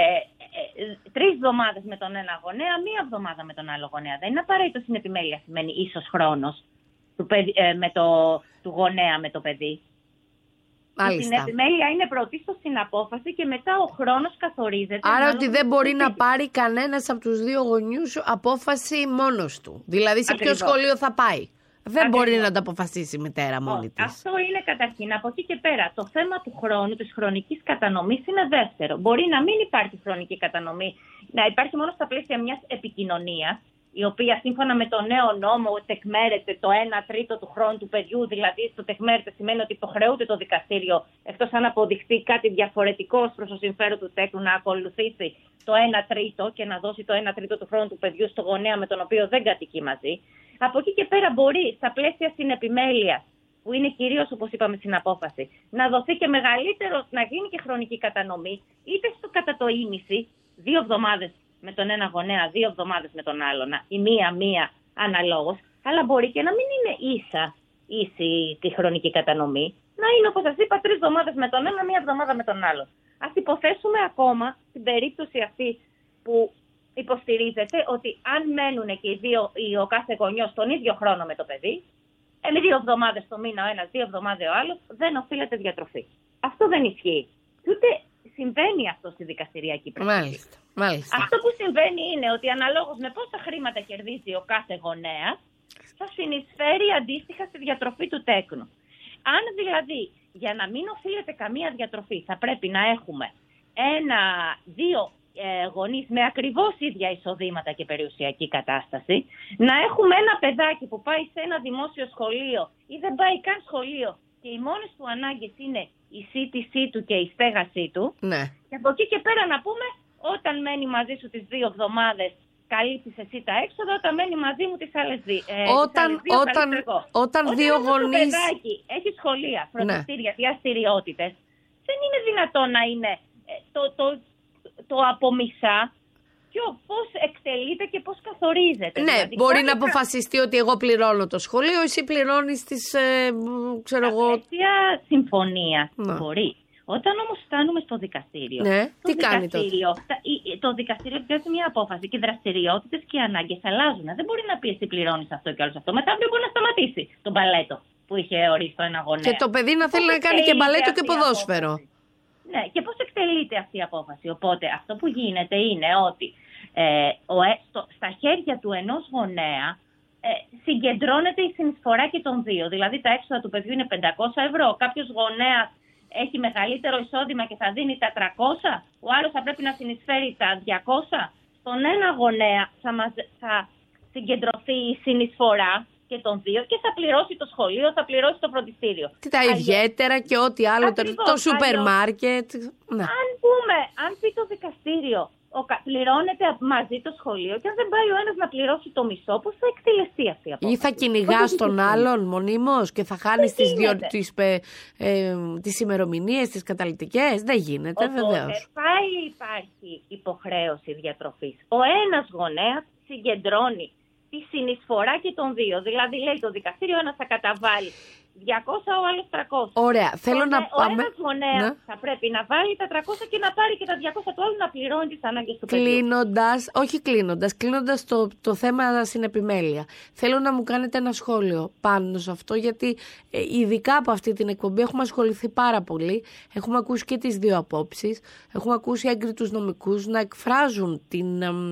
ε, τρεις εβδομάδες με τον ένα γονέα, μία εβδομάδα με τον άλλο γονέα. Δεν είναι απαραίτητο συνεπιμέλεια σημαίνει ίσος χρόνος του, παιδι, ε, με το, του γονέα με το παιδί. Μάλιστα. Η συνεπιμέλεια είναι πρωτίστως συναπόφαση και μετά ο χρόνος καθορίζεται. Άρα ότι δεν μπορεί να πάρει κανένας από τους δύο γονιούς απόφαση μόνος του. Δηλαδή σε Ακριβώς. ποιο σχολείο θα πάει. Δεν Ακριβώς. μπορεί να το αποφασίσει η μητέρα μόνη της. Αυτό είναι καταρχήν. Από εκεί και πέρα το θέμα του χρόνου, της χρονικής κατανομής είναι δεύτερο. Μπορεί να μην υπάρχει χρονική κατανομή, να υπάρχει μόνο στα πλαίσια μιας επικοινωνίας, η οποία σύμφωνα με το νέο νόμο τεκμέρεται το ένα τρίτο του χρόνου του παιδιού. Δηλαδή στο τεκμέρεται σημαίνει ότι υποχρεούται το δικαστήριο, εκτός αν αποδειχθεί κάτι διαφορετικό προς το συμφέρον του τέκνου, να ακολουθήσει το ένα τρίτο και να δώσει το ένα τρίτο του χρόνου του παιδιού στο γονέα με τον οποίο δεν κατοικεί μαζί. Από εκεί και πέρα μπορεί στα πλαίσια συνεπιμέλειας, που είναι κυρίως όπως είπαμε συναπόφαση, να δοθεί και μεγαλύτερο, να γίνει και χρονική κατανομή, είτε στο κατά το ήμιση, δύο εβδομάδες με τον ένα γονέα, δύο εβδομάδες με τον άλλον, η μία-μία αναλόγως, αλλά μπορεί και να μην είναι ίσα ίση τη χρονική κατανομή, να είναι όπως σας είπα τρεις εβδομάδες με τον ένα, μία εβδομάδα με τον άλλον. Ας υποθέσουμε ακόμα στην περίπτωση αυτή που υποστηρίζεται ότι αν μένουν και οι δύο, ή ο κάθε γονιός τον ίδιο χρόνο με το παιδί, ε, δύο εβδομάδες το μήνα ο ένας, δύο εβδομάδες ο άλλος, δεν οφείλεται διατροφή. Αυτό δεν ισχύει. Ούτε συμβαίνει αυτό στη δικαστηριακή πράξη. Μάλιστα, μάλιστα. Αυτό που συμβαίνει είναι ότι αναλόγως με πόσα χρήματα κερδίζει ο κάθε γονέας, θα συνεισφέρει αντίστοιχα στη διατροφή του τέκνου. Αν δηλαδή για να μην οφείλεται καμία διατροφή θα πρέπει να έχουμε ένα, δύο ε, γονείς με ακριβώς ίδια εισοδήματα και περιουσιακή κατάσταση, να έχουμε ένα παιδάκι που πάει σε ένα δημόσιο σχολείο ή δεν πάει καν σχολείο και οι μόνες του ανάγκες είναι η σύντησή του και η στέγασή του, Ναι. και από εκεί και πέρα να πούμε όταν μένει μαζί σου τις δύο εβδομάδες καλύπτεις εσύ τα έξοδα, όταν μένει μαζί μου τις άλλες δύο. Ε, Όταν, τις άλλες δύο όταν, καλύπτω εγώ. όταν Όταν δύο όμως το γονείς... παιδάκι έχει σχολεία, φροντιστήρια, διαστηριότητες, δεν είναι δυνατόν να είναι ε, το, το, το από μισά και πώς εκτελείται και πώς καθορίζεται. Ναι, δηλαδή, μπορεί κάνει να κα- αποφασιστεί ότι εγώ πληρώνω το σχολείο, εσύ πληρώνεις τις, ε, ξέρω Στα εγώ... πλαίσια συμφωνία Ναι. μπορεί. Όταν όμως φτάνουμε στο δικαστήριο, Ναι, το τι κάνει τότε? δικαστήριο, τα- η- το δικαστήριο βγάζει μια απόφαση και οι δραστηριότητες και οι ανάγκες αλλάζουν. Δεν μπορεί να πει εσύ πληρώνεις αυτό και όλο αυτό. Μετά αύριο μπορεί να σταματήσει τον μπαλέτο που είχε ορίσει το ένα γονέα. Και το παιδί να θέλει Πώς να κάνει και εκτελείται μπαλέτο αυτή και η ποδόσφαιρο. απόφαση? Ναι, και πώς εκτελείται αυτή η απόφαση. Οπότε αυτό που γίνεται είναι ότι ε, ο, ε, στο, στα χέρια του ενός γονέα ε, συγκεντρώνεται η συνεισφορά και των δύο. Δηλαδή τα έξοδα του παιδιού είναι πεντακόσια ευρώ. Κάποιος γονέας έχει μεγαλύτερο εισόδημα και θα δίνει τα τριακόσια, ο άλλος θα πρέπει να συνεισφέρει τα διακόσια. Στον ένα γονέα θα, μαζε, θα συγκεντρωθεί η συνεισφορά και των δύο και θα πληρώσει το σχολείο, θα πληρώσει το φροντιστήριο. Τι τα Αλλιώς- ιδιαίτερα και ό,τι άλλο, Ακριβώς, το σούπερ αλλιώς- μάρκετ. Ναι. Αν πούμε, αν πει το δικαστήριο ο, πληρώνεται μαζί το σχολείο και αν δεν πάει ο ένας να πληρώσει το μισό, πώς θα εκτελεστεί αυτή η απόφαση. Ή θα κυνηγάς τον άλλον μονίμως και θα χάνεις τις, δυο, τις, ε, ε, τις ημερομηνίες, τις καταλυτικές. Δεν γίνεται. Οπότε, βεβαίως. πάλι υπάρχει υποχρέωση διατροφής. Ο ένας γονέας συγκεντρώνει τη συνεισφορά και των δύο. Δηλαδή λέει το δικαστήριο, ένας θα καταβάλει διακόσια, ο άλλος τριακόσια. Ωραία, θέλω Οπότε, να πάμε. Ο ένας γονέας ναι. θα πρέπει να βάλει τα τριακόσια και να πάρει και τα διακόσια του άλλου να πληρώνει τις ανάγκες του παιδιού. Κλείνοντας, όχι κλείνοντας, κλείνοντας το, το θέμα στην επιμέλεια. Θέλω να μου κάνετε ένα σχόλιο πάνω σε αυτό, γιατί ε, ειδικά από αυτή την εκπομπή έχουμε ασχοληθεί πάρα πολύ. Έχουμε ακούσει και τις δύο απόψεις. Έχουμε ακούσει έγκριτους νομικούς να εκφράζουν την... Ε,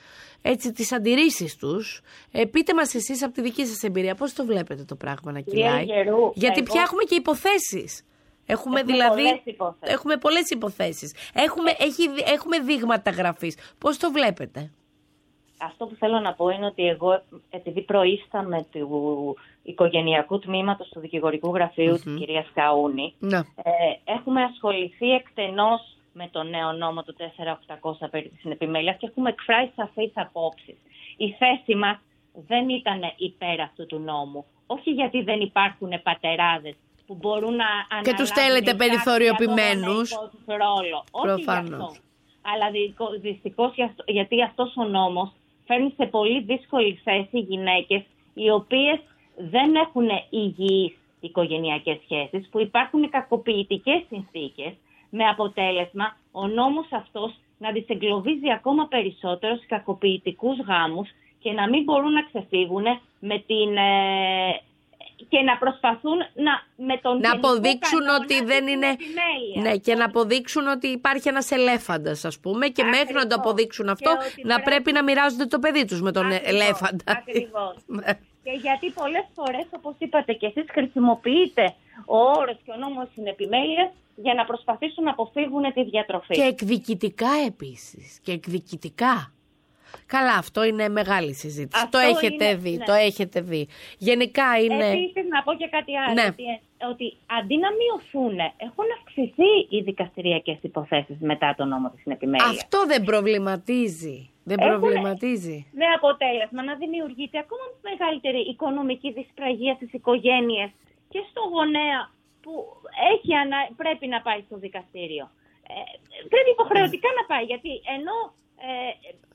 έτσι, τις αντιρρήσεις τους. Ε, πείτε μας εσείς από τη δική σας εμπειρία πώς το βλέπετε το πράγμα να κυλάει. Γερού, γιατί εγώ... πια έχουμε και υποθέσεις. Έχουμε, έχουμε δηλαδή πολλές υποθέσεις. Έχουμε πολλές υποθέσεις. Έχουμε, έχει, έχουμε δείγματα γραφής. Πώς το βλέπετε? Αυτό που θέλω να πω είναι ότι εγώ, επειδή προείσταμαι του οικογενειακού τμήματος του δικηγορικού γραφείου mm-hmm. της κυρίας Καούνη, ναι. ε, έχουμε ασχοληθεί εκτενώς με το νέο νόμο του τέσσερα χιλιάδες οκτακόσια περί της συνεπιμέλειας και έχουμε εκφράσει σαφείς απόψεις. Η θέση μας δεν ήταν υπέρ αυτού του νόμου. Όχι γιατί δεν υπάρχουν πατεράδες που μπορούν να αναλάβουν και τους θέλετε περιθωριοποιημένους ρόλο. Όχι γι' αυτό. Αλλά δυστυχώς γιατί αυτός ο νόμος φέρνει σε πολύ δύσκολη θέση γυναίκες οι οποίες δεν έχουν υγιείς οικογενειακές σχέσεις, που υπάρχουν κακοποιητικές συνθήκες, με αποτέλεσμα ο νόμος αυτός να τις εγκλωβίζει ακόμα περισσότερο σε κακοποιητικούς γάμους και να μην μπορούν να ξεφύγουν με την, ε, και να προσπαθούν να, με τον να αποδείξουν ότι δεν είναι. Επιμέλεια. Ναι, και να αποδείξουν ότι υπάρχει ένας ελέφαντας, ας πούμε, και ακριβώς. Μέχρι να το αποδείξουν αυτό, να πρέπει... πρέπει να μοιράζονται το παιδί τους με τον ακριβώς. Ελέφαντα. Ακριβώς. Και γιατί πολλές φορές, όπως είπατε και εσείς, χρησιμοποιείτε ο όρος και ο νόμος συνεπιμέλειας για να προσπαθήσουν να αποφύγουν τη διατροφή. Και εκδικητικά επίσης. Και εκδικητικά. Καλά, αυτό είναι μεγάλη συζήτηση. Αυτό το έχετε είναι, δει, ναι. το έχετε δει. Γενικά είναι... Επίσης να πω και κάτι άλλο. Ναι. Ότι, ότι αντί να μειωθούν, έχουν αυξηθεί οι δικαστηριακές υποθέσεις μετά τον νόμο της συνεπιμέλειας. Αυτό δεν προβληματίζει. Δεν έχουν, προβληματίζει. Με αποτέλεσμα να δημιουργείται ακόμα μεγαλύτερη οικονομική δυσπραγία στις οικογένειες και στο γονέα που έχει ανα... πρέπει να πάει στο δικαστήριο. Ε, πρέπει υποχρεωτικά να πάει, γιατί ενώ ε,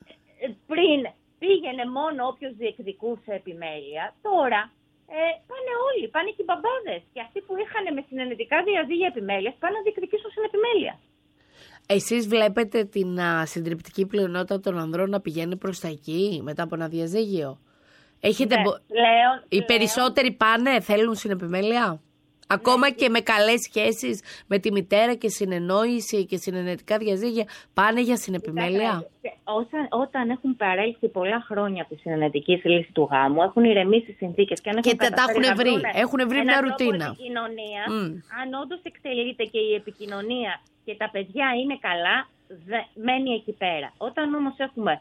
πριν πήγαινε μόνο όποιος διεκδικούσε επιμέλεια, τώρα ε, πάνε όλοι, πάνε και οι μπαμπάδες. Και αυτοί που είχαν με συνενετικά διαζύγια επιμέλειας πάνε να διεκδικήσουν συνεπιμέλεια. Εσείς βλέπετε την α, συντριπτική πλειονότητα των ανδρών να πηγαίνει προς τα εκεί μετά από ένα διαζύγιο? Έχετε ναι, μπο... πλέον, Οι πλέον... περισσότεροι πάνε, θέλουν συνεπιμέλεια? Ακόμα ναι, και με καλές σχέσεις με τη μητέρα και συνεννόηση και συνενετικά διαζύγια, πάνε για συνεπιμέλεια? Όταν, όταν έχουν παρέλθει πολλά χρόνια από τη συνενετική λύση του γάμου, έχουν ηρεμήσει οι συνθήκες και αν έχουν και τα έχουν βρει, έχουν βρει μια ρουτίνα. Επικοινωνία, mm. αν όντως εκτελείται και η επικοινωνία και τα παιδιά είναι καλά, δε, μένει εκεί πέρα. Όταν όμως έχουμε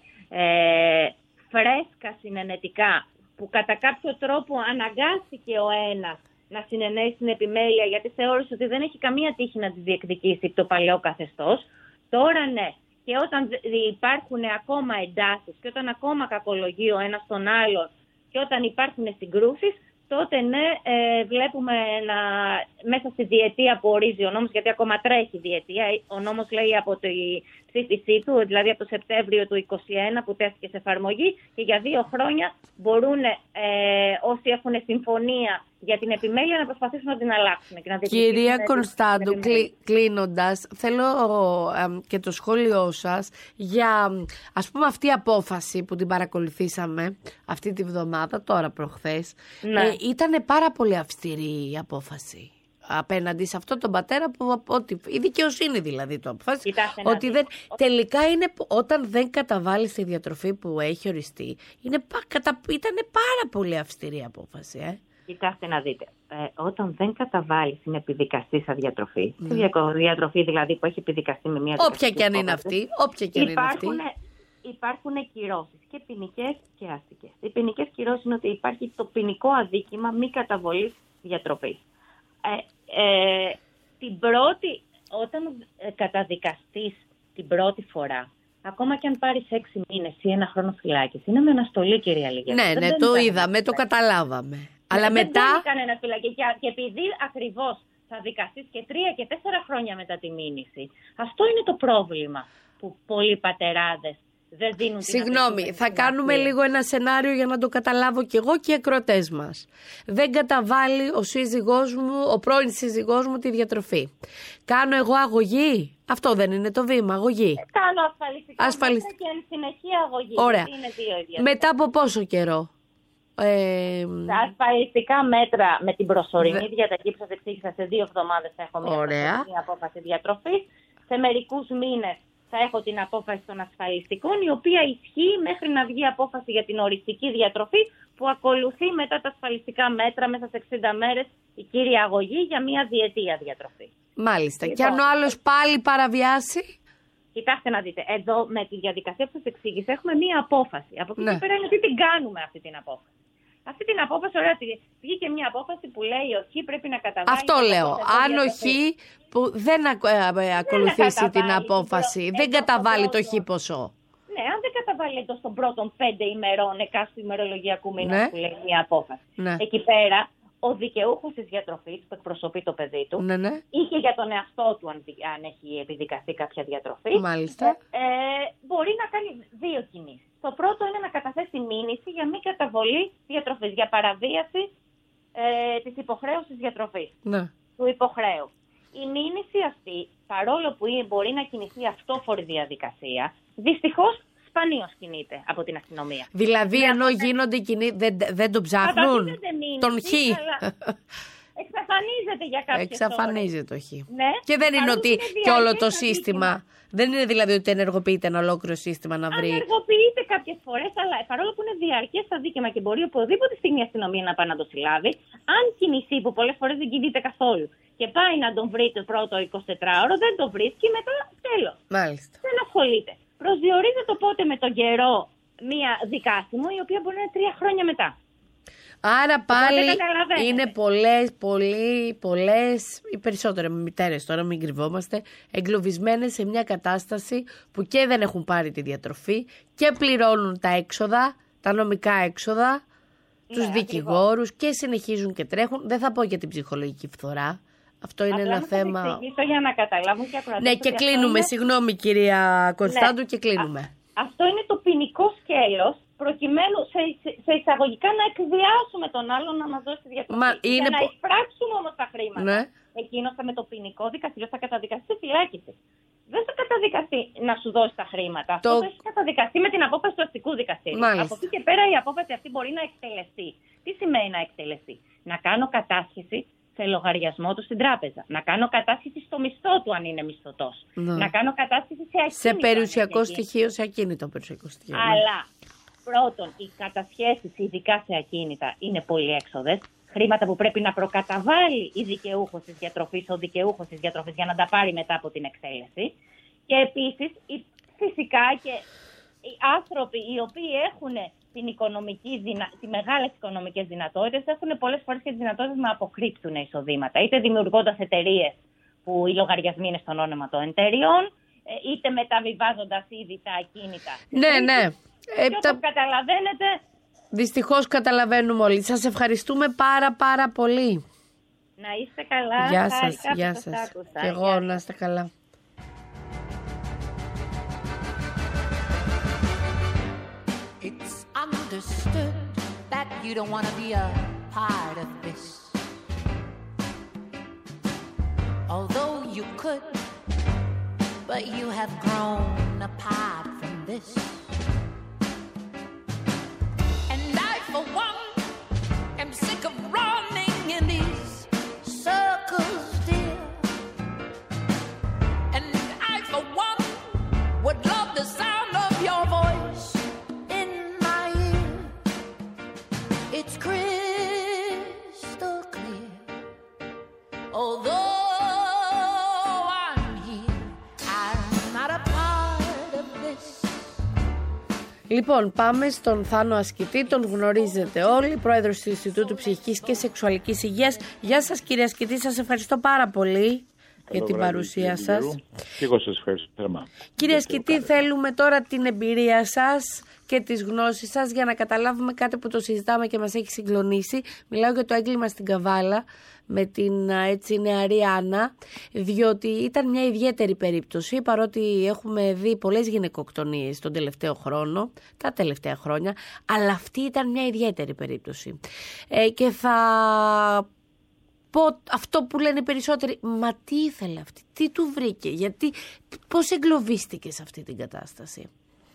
ε, φρέσκα συνενετικά που κατά κάποιο τρόπο αναγκάστηκε ο ένας να συνενέσει στην επιμέλεια γιατί θεώρησε ότι δεν έχει καμία τύχη να τη διεκδικήσει το παλαιό καθεστώς, τώρα ναι. Και όταν υπάρχουν ακόμα εντάσεις και όταν ακόμα κακολογεί ο ένας τον άλλον και όταν υπάρχουν συγκρούσεις, τότε ναι, ε, βλέπουμε να, μέσα στη διετία που ορίζει ο νόμος, γιατί ακόμα τρέχει διετία, ο νόμος λέει από τη ψήφισή του, δηλαδή από το Σεπτέμβριο του είκοσι ένα που τέθηκε σε εφαρμογή, και για δύο χρόνια μπορούν ε, όσοι έχουν συμφωνία για την επιμέλεια να προσπαθήσουν να την αλλάξουν. Και να Κυρία Κωνσταντού, κλείνοντας, θέλω ε, και το σχόλιο σας για, ας πούμε, αυτή η απόφαση που την παρακολουθήσαμε αυτή τη βδομάδα, τώρα προχθές. Ναι. Ε, ήταν πάρα πολύ αυστηρή η απόφαση απέναντι σε αυτόν τον πατέρα που, ότι, η δικαιοσύνη δηλαδή το αποφάσισε, ότι δεν, τελικά είναι, όταν δεν καταβάλει τη διατροφή που έχει οριστεί, είναι, κατα, ήταν πάρα πολύ αυστηρή η απόφαση. Ε. Κοιτάξτε να δείτε, ε, όταν δεν καταβάλει την επιδικαστήσα διατροφή, mm. τη διατροφή δηλαδή που έχει επιδικαστεί με μια όποια και αν είναι αυτή, όποια και αν είναι αυτή. Υπάρχουν κυρώσεις και ποινικές και αστικές. Οι ποινικές κυρώσεις είναι ότι υπάρχει το ποινικό αδίκημα μη καταβολής διατροφής. Ε, ε, την πρώτη, όταν ε, καταδικαστείς την πρώτη φορά, ακόμα και αν πάρεις έξι μήνες ή ένα χρόνο φυλάκιση, είναι με αναστολή, κυρία Λιγιάδη. Ναι, ναι, το είδαμε, το καταλάβαμε. Ναι, αλλά δεν μετά. Δεν κανένα φυλακή. Και, και επειδή ακριβώς θα δικαστείς και τρία και τέσσερα χρόνια μετά τη μήνυση, αυτό είναι το πρόβλημα που πολλοί πατεράδες δεν δίνουν. Συγγνώμη, θα κάνουμε λίγο ένα σενάριο για να το καταλάβω κι εγώ και οι ακροατές μας. Δεν καταβάλει ο σύζυγός μου, ο πρώην σύζυγός μου τη διατροφή. Κάνω εγώ αγωγή. Αυτό δεν είναι το βήμα, αγωγή. Κάνω ασφαλιστικά Ασφαλισ... μέτρα και εν συνεχεία αγωγή. Ωραία. Είναι δύο μετά από πόσο καιρό? Ε... Τα ασφαλιστικά μέτρα με την προσωρινή Δε... διαταγή που σας εξήγησα, σε δύο εβδομάδες θα έχω μια προσωρινή απόφαση διατροφής. Σε μερικούς μήνες θα έχω την απόφαση των ασφαλιστικών, η οποία ισχύει μέχρι να βγει απόφαση για την οριστική διατροφή, που ακολουθεί μετά τα ασφαλιστικά μέτρα μέσα σε εξήντα μέρες η κύρια αγωγή για μια διετία διατροφή. Μάλιστα. Λοιπόν, και αν ο άλλος πάλι παραβιάσει? Κοιτάξτε να δείτε, εδώ με τη διαδικασία που σας εξήγησα έχουμε μία απόφαση. Από εκεί ναι. και πέρα είναι τι την κάνουμε αυτή την απόφαση. Αυτή την απόφαση, ωραία, βγήκε μια απόφαση που λέει όχι, πρέπει να καταβάλει. Αυτό λέω. Αν όχι, που δεν ακολουθήσει την απόφαση, δεν καταβάλει το χι ποσό. Ναι, αν δεν καταβάλει εντός των πρώτων πέντε ημερών εκάστου ημερολογιακού μήνα ναι. που λέει μια απόφαση. Ναι. Εκεί πέρα, ο δικαιούχος της διατροφής που εκπροσωπεί το παιδί του, ναι, ναι. ή και για τον εαυτό του, αν, αν έχει επιδικαστεί κάποια διατροφή, μάλιστα. Ε, μπορεί να κάνει δύο κινήσεις. Το πρώτο είναι να καταθέσει μήνυση για μη καταβολή διατροφής, για παραβίαση ε, της υποχρέωσης διατροφής, ναι. του υποχρέου. Η μήνυση αυτή, παρόλο που μπορεί να κινηθεί αυτόφορη διαδικασία, δυστυχώς σπανίως κινείται από την αστυνομία. Δηλαδή, με ενώ αυτό... γίνονται κινήσεις, δεν, δεν τον ψάχνουν, μήνυση, τον χ. Αλλά... Εξαφανίζεται για κάποιες Εξαφανίζεται το χ. Ναι. Και δεν είναι ότι και όλο το σύστημα. Δεν είναι δηλαδή ότι ενεργοποιείται ένα ολόκληρο σύστημα να βρει. Ενεργοποιείται κάποιες φορές, αλλά παρόλο που είναι διαρκές το αδίκημα και μπορεί οπουδήποτε στιγμή η αστυνομία να πάει να το συλλάβει, αν κινηθεί, που πολλές φορές δεν κινείται καθόλου, και πάει να τον βρει το πρώτο εικοσιτετράωρο, δεν το βρίσκει, μετά τέλος. Μάλιστα. Δεν ασχολείται. Προσδιορίζεται οπότε με τον καιρό μία δικάσιμο, η οποία μπορεί να είναι τρία χρόνια μετά. Άρα πάλι είναι πολλές, πολλοί, πολλές, οι περισσότερες μητέρες τώρα, μην κρυβόμαστε, εγκλωβισμένες σε μια κατάσταση που και δεν έχουν πάρει τη διατροφή και πληρώνουν τα έξοδα, τα νομικά έξοδα, ναι, τους δικηγόρους και συνεχίζουν και τρέχουν. Δεν θα πω για την ψυχολογική φθορά. Αυτό είναι απλά ένα θέμα. Για να καταλάβουν και ναι, και κλείνουμε. Είναι... Συγγνώμη, κυρία Κωνσταντού, ναι. και κλείνουμε. Α, αυτό είναι το ποινικό σκέλος, προκειμένου σε, σε, σε εισαγωγικά να εκβιάσουμε τον άλλον να μας δώσει τη διατροφή. Μα είναι... Για να εισπράξουμε όμως τα χρήματα. Ναι. Εκείνος θα με το ποινικό δικαστήριο θα καταδικαστεί σε φυλάκιση. Δεν θα καταδικαστεί να σου δώσει τα χρήματα. Το... Αυτό θα έχει καταδικαστεί με την απόφαση του αστικού δικαστηρίου. Μάλιστα. Από εκεί και πέρα η απόφαση αυτή μπορεί να εκτελεστεί. Τι σημαίνει να εκτελεστεί? Να κάνω κατάσχεση σε λογαριασμό του στην τράπεζα. Να κάνω κατάσχεση στο μισθό του αν είναι μισθωτός. Ναι. Να κάνω κατάσχεση σε ακίνητο. Σε περιουσιακό στοιχείο, σε ακίνητο περιουσιακό στοιχείο. Αλλά πρώτον, οι κατασχέσεις, ειδικά σε ακίνητα, είναι πολύ έξοδες. Χρήματα που πρέπει να προκαταβάλει η δικαιούχος της διατροφής, ο δικαιούχος της διατροφής για να τα πάρει μετά από την εκτέλεση. Και επίσης, φυσικά και οι άνθρωποι οι οποίοι έχουν την οικονομική δυνα... τις μεγάλες οικονομικές δυνατότητες έχουν πολλές φορές και τις δυνατότητες να αποκρύψουν εισοδήματα. Είτε δημιουργώντας εταιρείες που οι λογαριασμοί είναι στον όνομα των εταιριών, είτε μεταβιβάζοντας ήδη τα ακίνητα. Ναι, ναι. Ε, και όπως καταλαβαίνετε... Δυστυχώς καταλαβαίνουμε όλοι. Σας ευχαριστούμε πάρα πάρα πολύ. Να είστε καλά. Γεια σας, γεια σας. Και εγώ να είστε καλά. It's understood that you don't want to be a part of this. Although you could, but you have grown apart from this. And I, for one, am sick of running in these circles, dear. And I, for one, would love the sound of your voice in my ear. It's crystal clear. Although λοιπόν, πάμε στον Θάνο Ασκητή, τον γνωρίζετε όλοι, πρόεδρος του Ινστιτούτου Ψυχικής και Σεξουαλικής Υγείας. Γεια σας κύριε Ασκητή, σας ευχαριστώ πάρα πολύ για την παρουσία σας. Και εγώ σας ευχαριστώ θερμά. Κύριε Ασκητή, θέλουμε τώρα την εμπειρία σας και τις γνώσεις σας για να καταλάβουμε κάτι που το συζητάμε και μας έχει συγκλονίσει. Μιλάω για το έγκλημα στην Καβάλα με την έτσι νεαρή Άννα, διότι ήταν μια ιδιαίτερη περίπτωση, παρότι έχουμε δει πολλές γυναικοκτονίες τον τελευταίο χρόνο, τα τελευταία χρόνια, αλλά αυτή ήταν μια ιδιαίτερη περίπτωση. Ε, και θα πω αυτό που λένε οι περισσότεροι, μα τι ήθελε αυτή, τι του βρήκε, γιατί, πώς εγκλωβίστηκε σε αυτή την κατάσταση.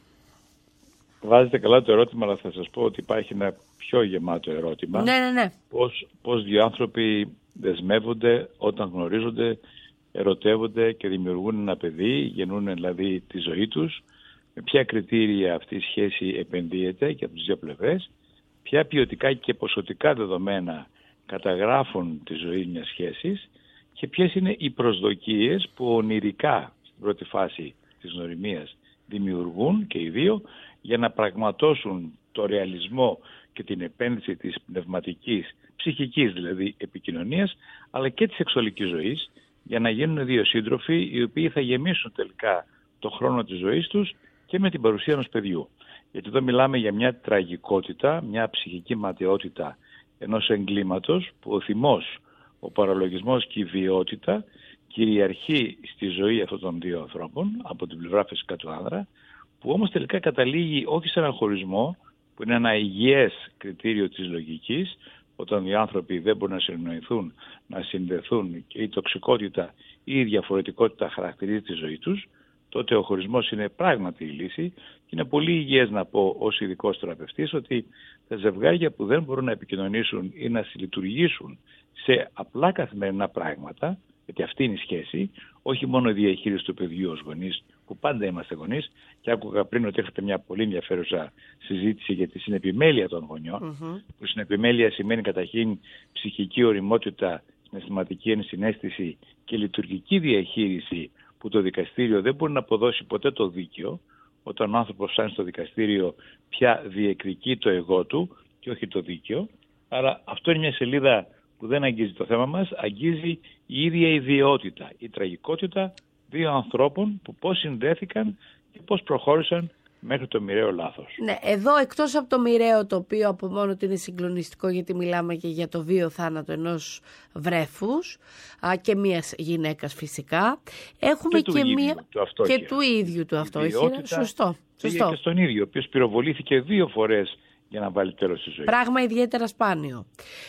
Βάζετε καλά το ερώτημα, αλλά θα σας πω ότι υπάρχει ένα πιο γεμάτο ερώτημα. Ναι, ναι, ναι. Πώς, πώς δύο άνθρωποι δεσμεύονται όταν γνωρίζονται, ερωτεύονται και δημιουργούν ένα παιδί, γεννούν δηλαδή τη ζωή τους, με ποια κριτήρια αυτή η σχέση επενδύεται και από τις δύο πλευρές, ποια ποιοτικά και ποσοτικά δεδομένα καταγράφουν τη ζωή μιας σχέσης και ποιες είναι οι προσδοκίες που ονειρικά στην πρώτη φάση της γνωριμίας δημιουργούν και οι δύο για να πραγματώσουν το ρεαλισμό και την επένδυση της πνευματικής, ψυχικής δηλαδή επικοινωνίας, αλλά και της σεξουαλικής ζωής, για να γίνουν δύο σύντροφοι οι οποίοι θα γεμίσουν τελικά το χρόνο της ζωής τους και με την παρουσία ενός παιδιού. Γιατί εδώ μιλάμε για μια τραγικότητα, μια ψυχική ματαιότητα ενός εγκλήματος που ο θυμός, ο παραλογισμός και η βιαιότητα κυριαρχεί στη ζωή αυτών των δύο ανθρώπων από την πλευρά φυσικά του άνδρα, που όμως τελικά καταλήγει όχι σε έναν χωρισμό που είναι ένα υγιές κριτήριο της λογικής, όταν οι άνθρωποι δεν μπορούν να συνοηθούν, να συνδεθούν και η τοξικότητα ή η διαφορετικότητα χαρακτηρίζει τη ζωή τους, τότε ο χωρισμός είναι πράγματι η λύση και είναι πολύ υγιές να πω ως ειδικός θεραπευτής ότι τα ζευγάρια που δεν μπορούν να επικοινωνήσουν ή να συλλειτουργήσουν σε απλά καθημερινά πράγματα, γιατί αυτή είναι η σχέση, όχι μόνο η διαχείριση του παιδιού ως γονείς, που πάντα είμαστε γονείς, και άκουγα πριν ότι έχετε μια πολύ ενδιαφέρουσα συζήτηση για τη συνεπιμέλεια των γονιών, mm-hmm. που συνεπιμέλεια σημαίνει καταρχήν ψυχική ωριμότητα, συναισθηματική ενσυναίσθηση και λειτουργική διαχείριση, που το δικαστήριο δεν μπορεί να αποδώσει ποτέ το δίκαιο, όταν ο άνθρωπος φτάνει στο δικαστήριο πια διεκδικεί το εγώ του και όχι το δίκαιο. Άρα αυτό είναι μια σελίδα που δεν αγγίζει το θέμα μας, αγγίζει η ίδια η ιδιότητα, η τραγικότητα δύο ανθρώπων που πώς συνδέθηκαν και πώς προχώρησαν μέχρι το μοιραίο λάθος. Ναι, εδώ εκτός από το μοιραίο, το οποίο από μόνο του είναι συγκλονιστικό, γιατί μιλάμε και για το βίο θάνατο ενός βρέφους α, και μιας γυναίκας φυσικά, έχουμε και, και, μία... του και του ίδιου του αυτόχειρα. Σωστό. Σωστό. Και στον ίδιο, ο οποίος πυροβολήθηκε δύο φορές για να βάλει τέλος στη ζωή. Πράγμα ιδιαίτερα σπάνιο.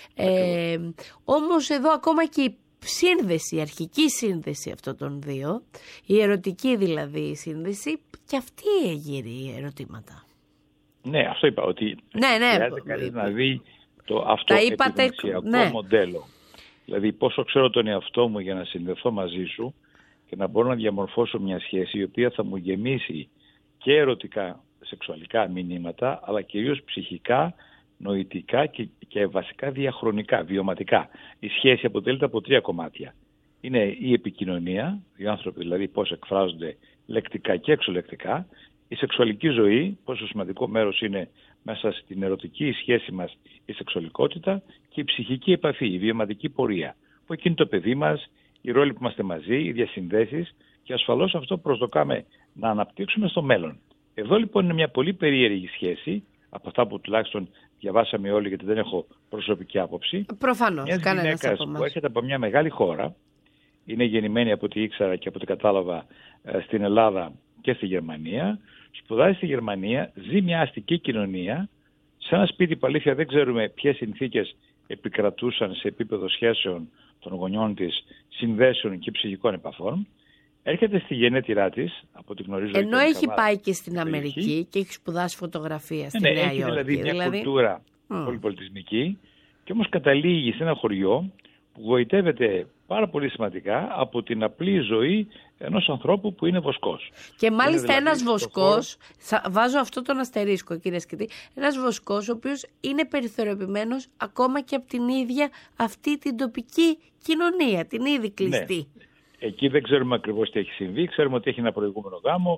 Ε, όμως εδώ ακόμα και η σύνδεση, η αρχική σύνδεση αυτών των δύο, η ερωτική δηλαδή σύνδεση, και αυτή γύρει ερωτήματα. Ναι, αυτό είπα, ότι ναι, ναι, χρειάζεται κανείς να δει το αυτό επιδοξιακό ναι. μοντέλο. Δηλαδή πόσο ξέρω τον εαυτό μου για να συνδεθώ μαζί σου και να μπορώ να διαμορφώσω μια σχέση η οποία θα μου γεμίσει και ερωτικά, σεξουαλικά μηνύματα, αλλά κυρίως ψυχικά, νοητικά και, και βασικά διαχρονικά, βιωματικά. Η σχέση αποτελείται από τρία κομμάτια. Είναι η επικοινωνία, οι άνθρωποι δηλαδή πώς εκφράζονται λεκτικά και εξωλεκτικά, η σεξουαλική ζωή, πόσο σημαντικό μέρος είναι μέσα στην ερωτική σχέση μας η σεξουαλικότητα, και η ψυχική επαφή, η βιωματική πορεία, που εκεί είναι το παιδί μας, οι ρόλοι που είμαστε μαζί, οι διασυνδέσεις, και ασφαλώς αυτό προσδοκάμε να αναπτύξουμε στο μέλλον. Εδώ λοιπόν είναι μια πολύ περίεργη σχέση, από αυτά που τουλάχιστον διαβάσαμε όλοι, γιατί δεν έχω προσωπική άποψη. Προφανώς, μιας γυναίκας που έρχεται από μια μεγάλη χώρα, είναι γεννημένη από ό,τι ήξερα και από ό,τι κατάλαβα στην Ελλάδα και στη Γερμανία, σπουδάζει στη Γερμανία, ζει μια αστική κοινωνία, σε ένα σπίτι που αλήθεια δεν ξέρουμε ποιες συνθήκες επικρατούσαν σε επίπεδο σχέσεων των γονιών της, συνδέσεων και ψυχικών επαφών. Έρχεται στη γενέτειρά της, από ό,τι γνωρίζω. Ενώ έχει πάει και στην Αμερική και έχει σπουδάσει φωτογραφία στη ναι, Νέα έχει Υόρκη. Δηλαδή μια δηλαδή... κουλτούρα mm. πολυπολιτισμική, και όμως καταλήγει σε ένα χωριό που γοητεύεται πάρα πολύ σημαντικά από την απλή ζωή ενός ανθρώπου που είναι βοσκός. Και μάλιστα δηλαδή ένας βοσκός, χώρο... βάζω αυτό τον αστερίσκο κύριε Ασκητή, ένας βοσκός ο οποίος είναι περιθωριοποιημένος ακόμα και από την ίδια αυτή την τοπική κοινωνία, την ήδη κλειστή. Ναι. Εκεί δεν ξέρουμε ακριβώς τι έχει συμβεί, ξέρουμε ότι έχει ένα προηγούμενο γάμο,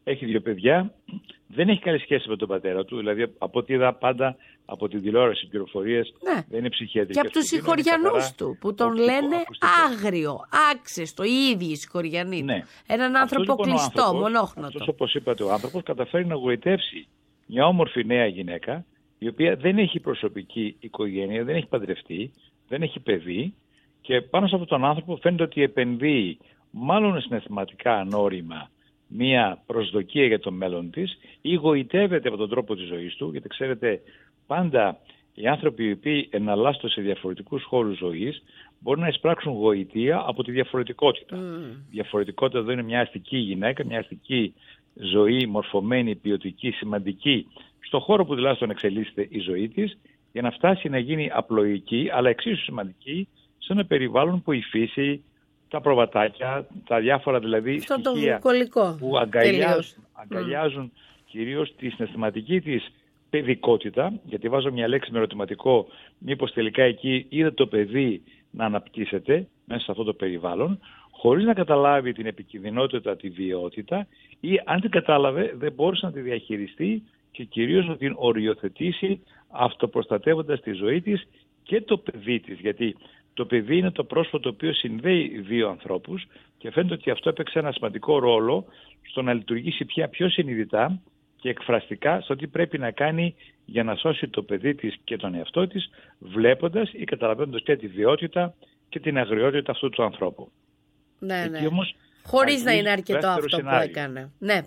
έχει δύο παιδιά, δεν έχει καλή σχέση με τον πατέρα του, δηλαδή από ό,τι είδα πάντα από την τηλεόραση, πληροφορίες, ναι. δεν είναι ψυχιατρικές. Και από τους συγχωριανούς του που τον ακουστικό, λένε ακουστικό. Άγριο, άξεστο, οι ίδιοι οι συγχωριανοί. Ναι. Έναν άνθρωπο λοιπόν, κλειστό, άνθρωπος, μονόχνοτο. Αυτός, όπως είπατε, ο άνθρωπος καταφέρει να γοητεύσει μια όμορφη νέα γυναίκα, η οποία δεν έχει προσωπική οικογένεια, δεν έχει παντρευτεί, δεν έχει παιδί, και πάνω σε αυτόν τον άνθρωπο φαίνεται ότι επενδύει μάλλον συναισθηματικά ανώρημα μία προσδοκία για το μέλλον της, ή γοητεύεται από τον τρόπο της ζωής του, γιατί ξέρετε πάντα οι άνθρωποι οι οποίοι εναλλάσσονται σε διαφορετικούς χώρους ζωής μπορούν να εισπράξουν γοητεία από τη διαφορετικότητα. Mm. Η διαφορετικότητα εδώ είναι μια αστική γυναίκα, μια αστική ζωή μορφωμένη, ποιοτική, σημαντική, στον χώρο που τουλάχιστον εξελίσσεται η ζωή της, για να φτάσει να γίνει απλοϊκή, αλλά εξίσου σημαντική, σε ένα περιβάλλον που η φύση, τα προβατάκια, τα διάφορα δηλαδή αυτό στοιχεία το που αγκαλιάζουν, αγκαλιάζουν mm. κυρίως τη συναισθηματική της παιδικότητα, γιατί βάζω μια λέξη με ερωτηματικό, μήπως τελικά εκεί είδε το παιδί να αναπτύσσεται μέσα σε αυτό το περιβάλλον, χωρίς να καταλάβει την επικινδυνότητα, τη βιαιότητα, ή αν την κατάλαβε δεν μπόρεσε να τη διαχειριστεί και κυρίως να την οριοθετήσει, αυτοπροστατεύοντας τη ζωή της και το παιδί της, γιατί το παιδί είναι το πρόσωπο το οποίο συνδέει δύο ανθρώπους και φαίνεται ότι αυτό έπαιξε ένα σημαντικό ρόλο στο να λειτουργήσει πια πιο συνειδητά και εκφραστικά στο τι πρέπει να κάνει για να σώσει το παιδί της και τον εαυτό της, βλέποντας ή καταλαβαίνοντας και τη βιότητα και την αγριότητα αυτού του ανθρώπου. Ναι, ναι. Όμως, χωρίς να είναι αρκετό αυτό σενάριο. Που έκανε. Ναι.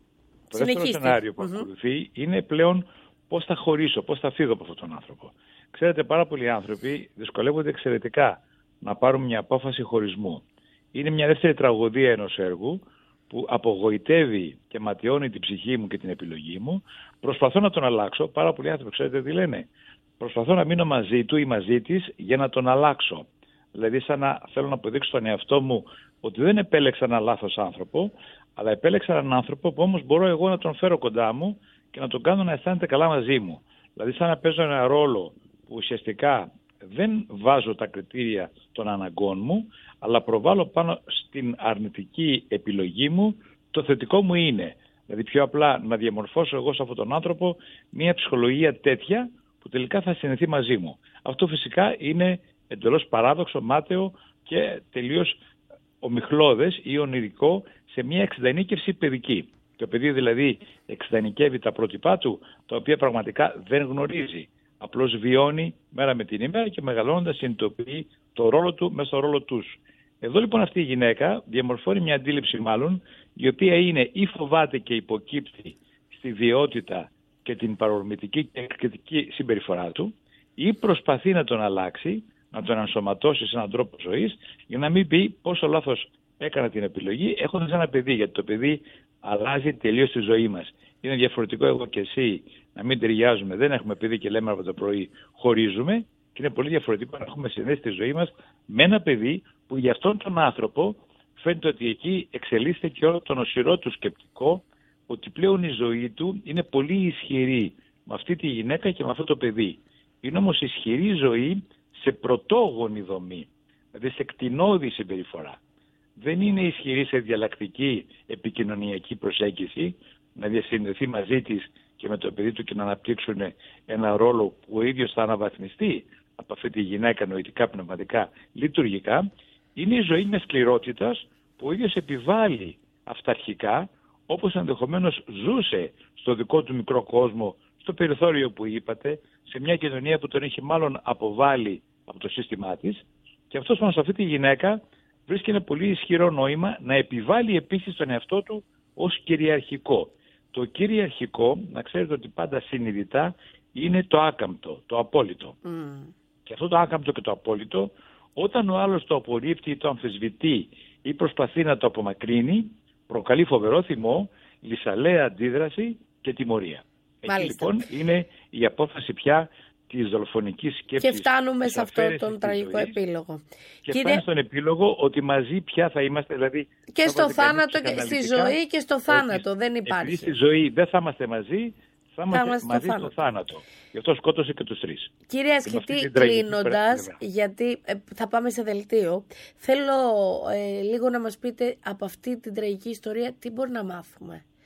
Το δεύτερο σενάριο που ακολουθεί mm-hmm. είναι πλέον πώς θα χωρίσω, πώς θα φύγω από αυτόν τον άνθρωπο. Ξέρετε, πάρα πολλοί άνθρωποι δυσκολεύονται εξαιρετικά να πάρουν μια απόφαση χωρισμού. Είναι μια δεύτερη τραγωδία ενός έργου που απογοητεύει και ματιώνει την ψυχή μου και την επιλογή μου. Προσπαθώ να τον αλλάξω. Πάρα πολλοί άνθρωποι, ξέρετε τι λένε. Προσπαθώ να μείνω μαζί του ή μαζί της για να τον αλλάξω. Δηλαδή, σαν να θέλω να αποδείξω στον εαυτό μου ότι δεν επέλεξα έναν λάθος άνθρωπο, αλλά επέλεξα έναν άνθρωπο που όμως μπορώ εγώ να τον φέρω κοντά μου και να τον κάνω να αισθάνεται καλά μαζί μου. Δηλαδή, σαν να παίζω ένα ρόλο που ουσιαστικά δεν βάζω τα κριτήρια των αναγκών μου, αλλά προβάλλω πάνω στην αρνητική επιλογή μου το θετικό μου είναι. Δηλαδή πιο απλά να διαμορφώσω εγώ σε αυτόν τον άνθρωπο μια ψυχολογία τέτοια που τελικά θα συνδεθεί μαζί μου. Αυτό φυσικά είναι εντελώς παράδοξο, μάταιο και τελείως ομιχλώδες ή ονειρικό σε μια εξειδανίκευση παιδική. Το παιδί δηλαδή εξειδανικεύει τα πρότυπά του, τα οποία πραγματικά δεν γνωρίζει. Απλώς βιώνει μέρα με την ημέρα και μεγαλώνοντας συνειδητοποιεί το ρόλο του μέσα στο ρόλο τους. Εδώ λοιπόν αυτή η γυναίκα διαμορφώνει μια αντίληψη μάλλον, η οποία είναι ή φοβάται και υποκύπτει στη βιαιότητα και την παρορμητική και εκκριτική συμπεριφορά του, ή προσπαθεί να τον αλλάξει, να τον ενσωματώσει σε έναν τρόπο ζωής, για να μην πει πόσο λάθος έκανα την επιλογή, έχοντας ένα παιδί, γιατί το παιδί αλλάζει τελείως τη ζωή μας. Είναι διαφορετικό εγώ και εσύ να μην ταιριάζουμε, δεν έχουμε παιδί και λέμε από το πρωί χωρίζουμε, και είναι πολύ διαφορετικό να έχουμε συνδέσει τη ζωή μας με ένα παιδί που για αυτόν τον άνθρωπο φαίνεται ότι εκεί εξελίσσεται και όλο το νοσηρό του σκεπτικό, ότι πλέον η ζωή του είναι πολύ ισχυρή με αυτή τη γυναίκα και με αυτό το παιδί. Είναι όμως ισχυρή ζωή σε πρωτόγονη δομή, δηλαδή σε κτηνώδη συμπεριφορά. Δεν είναι ισχυρή σε διαλλακτική επικοινωνιακή προσέγγιση, να διασυνδεθεί μαζί της και με το παιδί του και να αναπτύξουν ένα ρόλο που ο ίδιος θα αναβαθμιστεί από αυτή τη γυναίκα νοητικά, πνευματικά, λειτουργικά. Είναι η ζωή μιας σκληρότητας που ο ίδιος επιβάλλει αυταρχικά, όπως ενδεχομένως ζούσε στο δικό του μικρό κόσμο, στο περιθώριο που είπατε, σε μια κοινωνία που τον έχει μάλλον αποβάλει από το σύστημά της, και αυτός όμως αυτή τη γυναίκα βρίσκει ένα πολύ ισχυρό νόημα να επιβάλλει επίσης τον εαυτό του ως κυριαρχικό. Το κυριαρχικό, να ξέρετε ότι πάντα συνειδητά, είναι το άκαμπτο, το απόλυτο. Mm. Και αυτό το άκαμπτο και το απόλυτο, όταν ο άλλος το απορρίπτει ή το αμφισβητεί ή προσπαθεί να το απομακρύνει, προκαλεί φοβερό θυμό, λυσαλέα αντίδραση και τιμωρία. Εκεί λοιπόν είναι η απόφαση πια της δολοφονικής σκέψης. Και φτάνουμε σε αυτό τον τραγικό ζωής, επίλογο. Και Κύριε... φτάνει στον επίλογο ότι μαζί πια θα είμαστε, δηλαδή... Και στο θάνατο, και στη ζωή και στο θάνατο, δεν υπάρχει. Επειδή στη ζωή δεν θα είμαστε μαζί, θα είμαστε, θα είμαστε μαζί στο θάνατο. θάνατο. Γι' αυτό σκότωσε και τους τρεις. Κύριε Ασχητή, κλείνοντας, γιατί ε, θα πάμε σε δελτίο, θέλω ε, λίγο να μας πείτε από αυτή την τραγική ιστορία τι μπορεί να μάθουμε.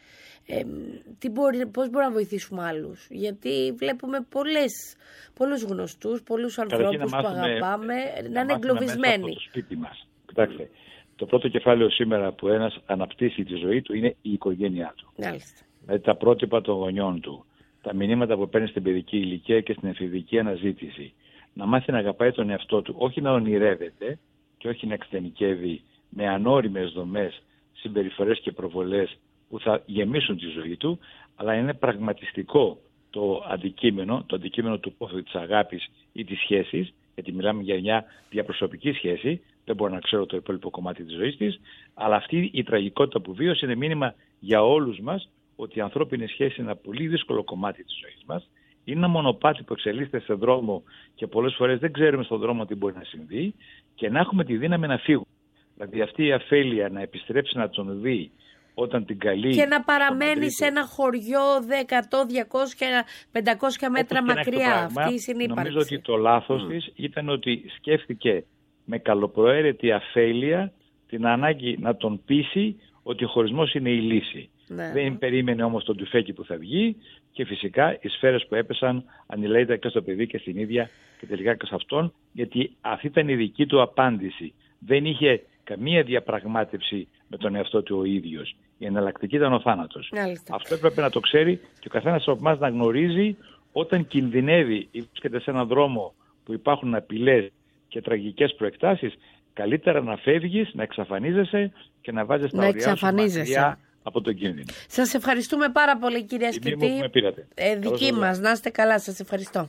Ε, τι μπορεί, πώς μπορούμε να βοηθήσουμε άλλους? Γιατί βλέπουμε πολλές, πολλούς γνωστούς, πολλούς ανθρώπους που αγαπάμε να, να είναι εγκλωβισμένοι. Από το σπίτι μας. Κοιτάξτε, το πρώτο κεφάλαιο σήμερα που ένας αναπτύσσει τη ζωή του είναι η οικογένειά του. Μάλιστα. Δηλαδή τα πρότυπα των γονιών του, τα μηνύματα που παίρνει στην παιδική ηλικία και στην εφηβική αναζήτηση. Να μάθει να αγαπάει τον εαυτό του, όχι να ονειρεύεται και όχι να εξτενικεύει με ανώριμες δομές, συμπεριφορές και προβολές που θα γεμίσουν τη ζωή του, αλλά είναι πραγματιστικό το αντικείμενο, το αντικείμενο του πόθου της αγάπης ή της σχέσης, γιατί μιλάμε για μια διαπροσωπική σχέση, δεν μπορώ να ξέρω το υπόλοιπο κομμάτι της ζωής της, αλλά αυτή η τραγικότητα που βίωσε είναι μήνυμα για όλους μας ότι η ανθρώπινη σχέση είναι ένα πολύ δύσκολο κομμάτι της ζωής μας. Είναι ένα μονοπάτι που εξελίσσεται σε δρόμο και πολλές φορές δεν ξέρουμε στον δρόμο τι μπορεί να συμβεί και να έχουμε τη δύναμη να φύγουμε. Δηλαδή αυτή η αφέλεια να επιστρέψει να τον δει όταν την καλεί. Και να παραμένει σε ένα χωριό εκατό, διακόσια, πεντακόσια μέτρα μακριά. Αυτή η συνύπαρξη. Νομίζω ότι το λάθος mm. της ήταν ότι σκέφτηκε με καλοπροαίρετη αφέλεια την ανάγκη να τον πείσει ότι ο χωρισμός είναι η λύση. Ναι. Δεν περίμενε όμως τον τουφέκι που θα βγει και φυσικά οι σφαίρες που έπεσαν ανηλαίητα και στο παιδί και στην ίδια και τελικά και σε αυτόν, γιατί αυτή ήταν η δική του απάντηση. Δεν είχε καμία διαπραγμάτευση με τον εαυτό του ο ίδιος. Η εναλλακτική ήταν ο θάνατος. Μάλιστα. Αυτό έπρεπε να το ξέρει και ο καθένας από εμάς να γνωρίζει όταν κινδυνεύει ή βρίσκεται σε έναν δρόμο που υπάρχουν απειλές και τραγικές προεκτάσεις, καλύτερα να φεύγεις, να εξαφανίζεσαι και να βάζεις τα ωριά σου μακριά από τον κίνδυνο. Σας ευχαριστούμε πάρα πολύ, κυρία Σκητή. Ε, δική μας, να είστε καλά, σας ευχαριστώ.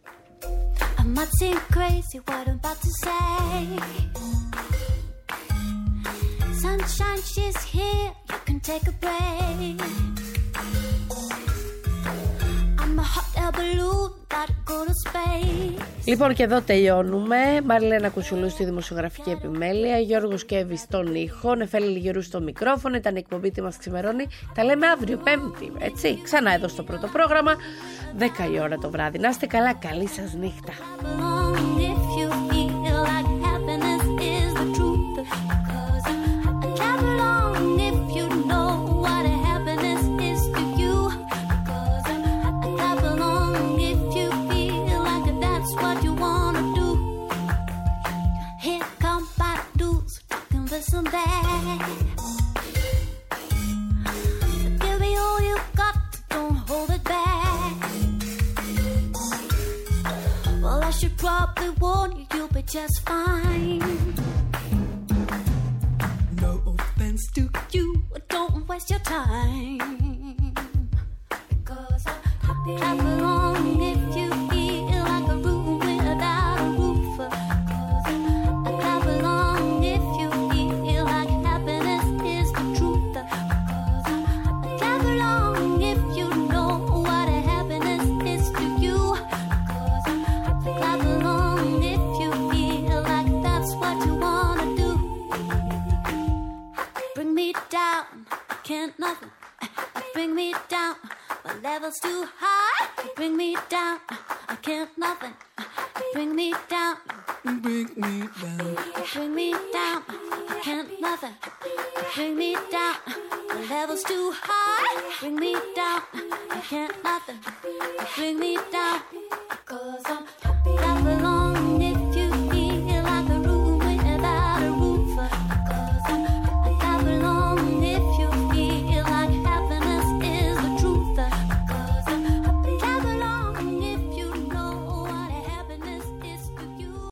Sunshine, she's here, you can take a break. I'm a hot air balloon, gotta go to space. Λοιπόν, και εδώ τελειώνουμε. Μαριλένα Κουσουλού στη δημοσιογραφική επιμέλεια, Γιώργος Κέβης στον ήχο, Νεφέλη Λιγερού στο μικρόφωνο. Ήταν η εκπομπή Τι μας ξημερώνει. Τα λέμε αύριο Πέμπτη, έτσι, ξανά εδώ στο πρώτο πρόγραμμα, δέκα η ώρα το βράδυ. Να είστε καλά, καλή σας νύχτα. Give me all you got, don't hold it back. Well, I should probably warn you, you'll be just fine. No offense to you, don't waste your time. Because I clap along if you feel like a room without a roof. I clap along if you feel like happiness is the truth. I clap along if you know what happiness is to you. I clap along if you feel like that's what you wanna do. Bring me down, I can't nothing. Bring me down, my level's too high. Bring me down, I can't nothing. Bring me down, bring me down. Bring me down, I can't nothing. Bring me down, my level's too high. Bring me down, I can't nothing. Bring me down.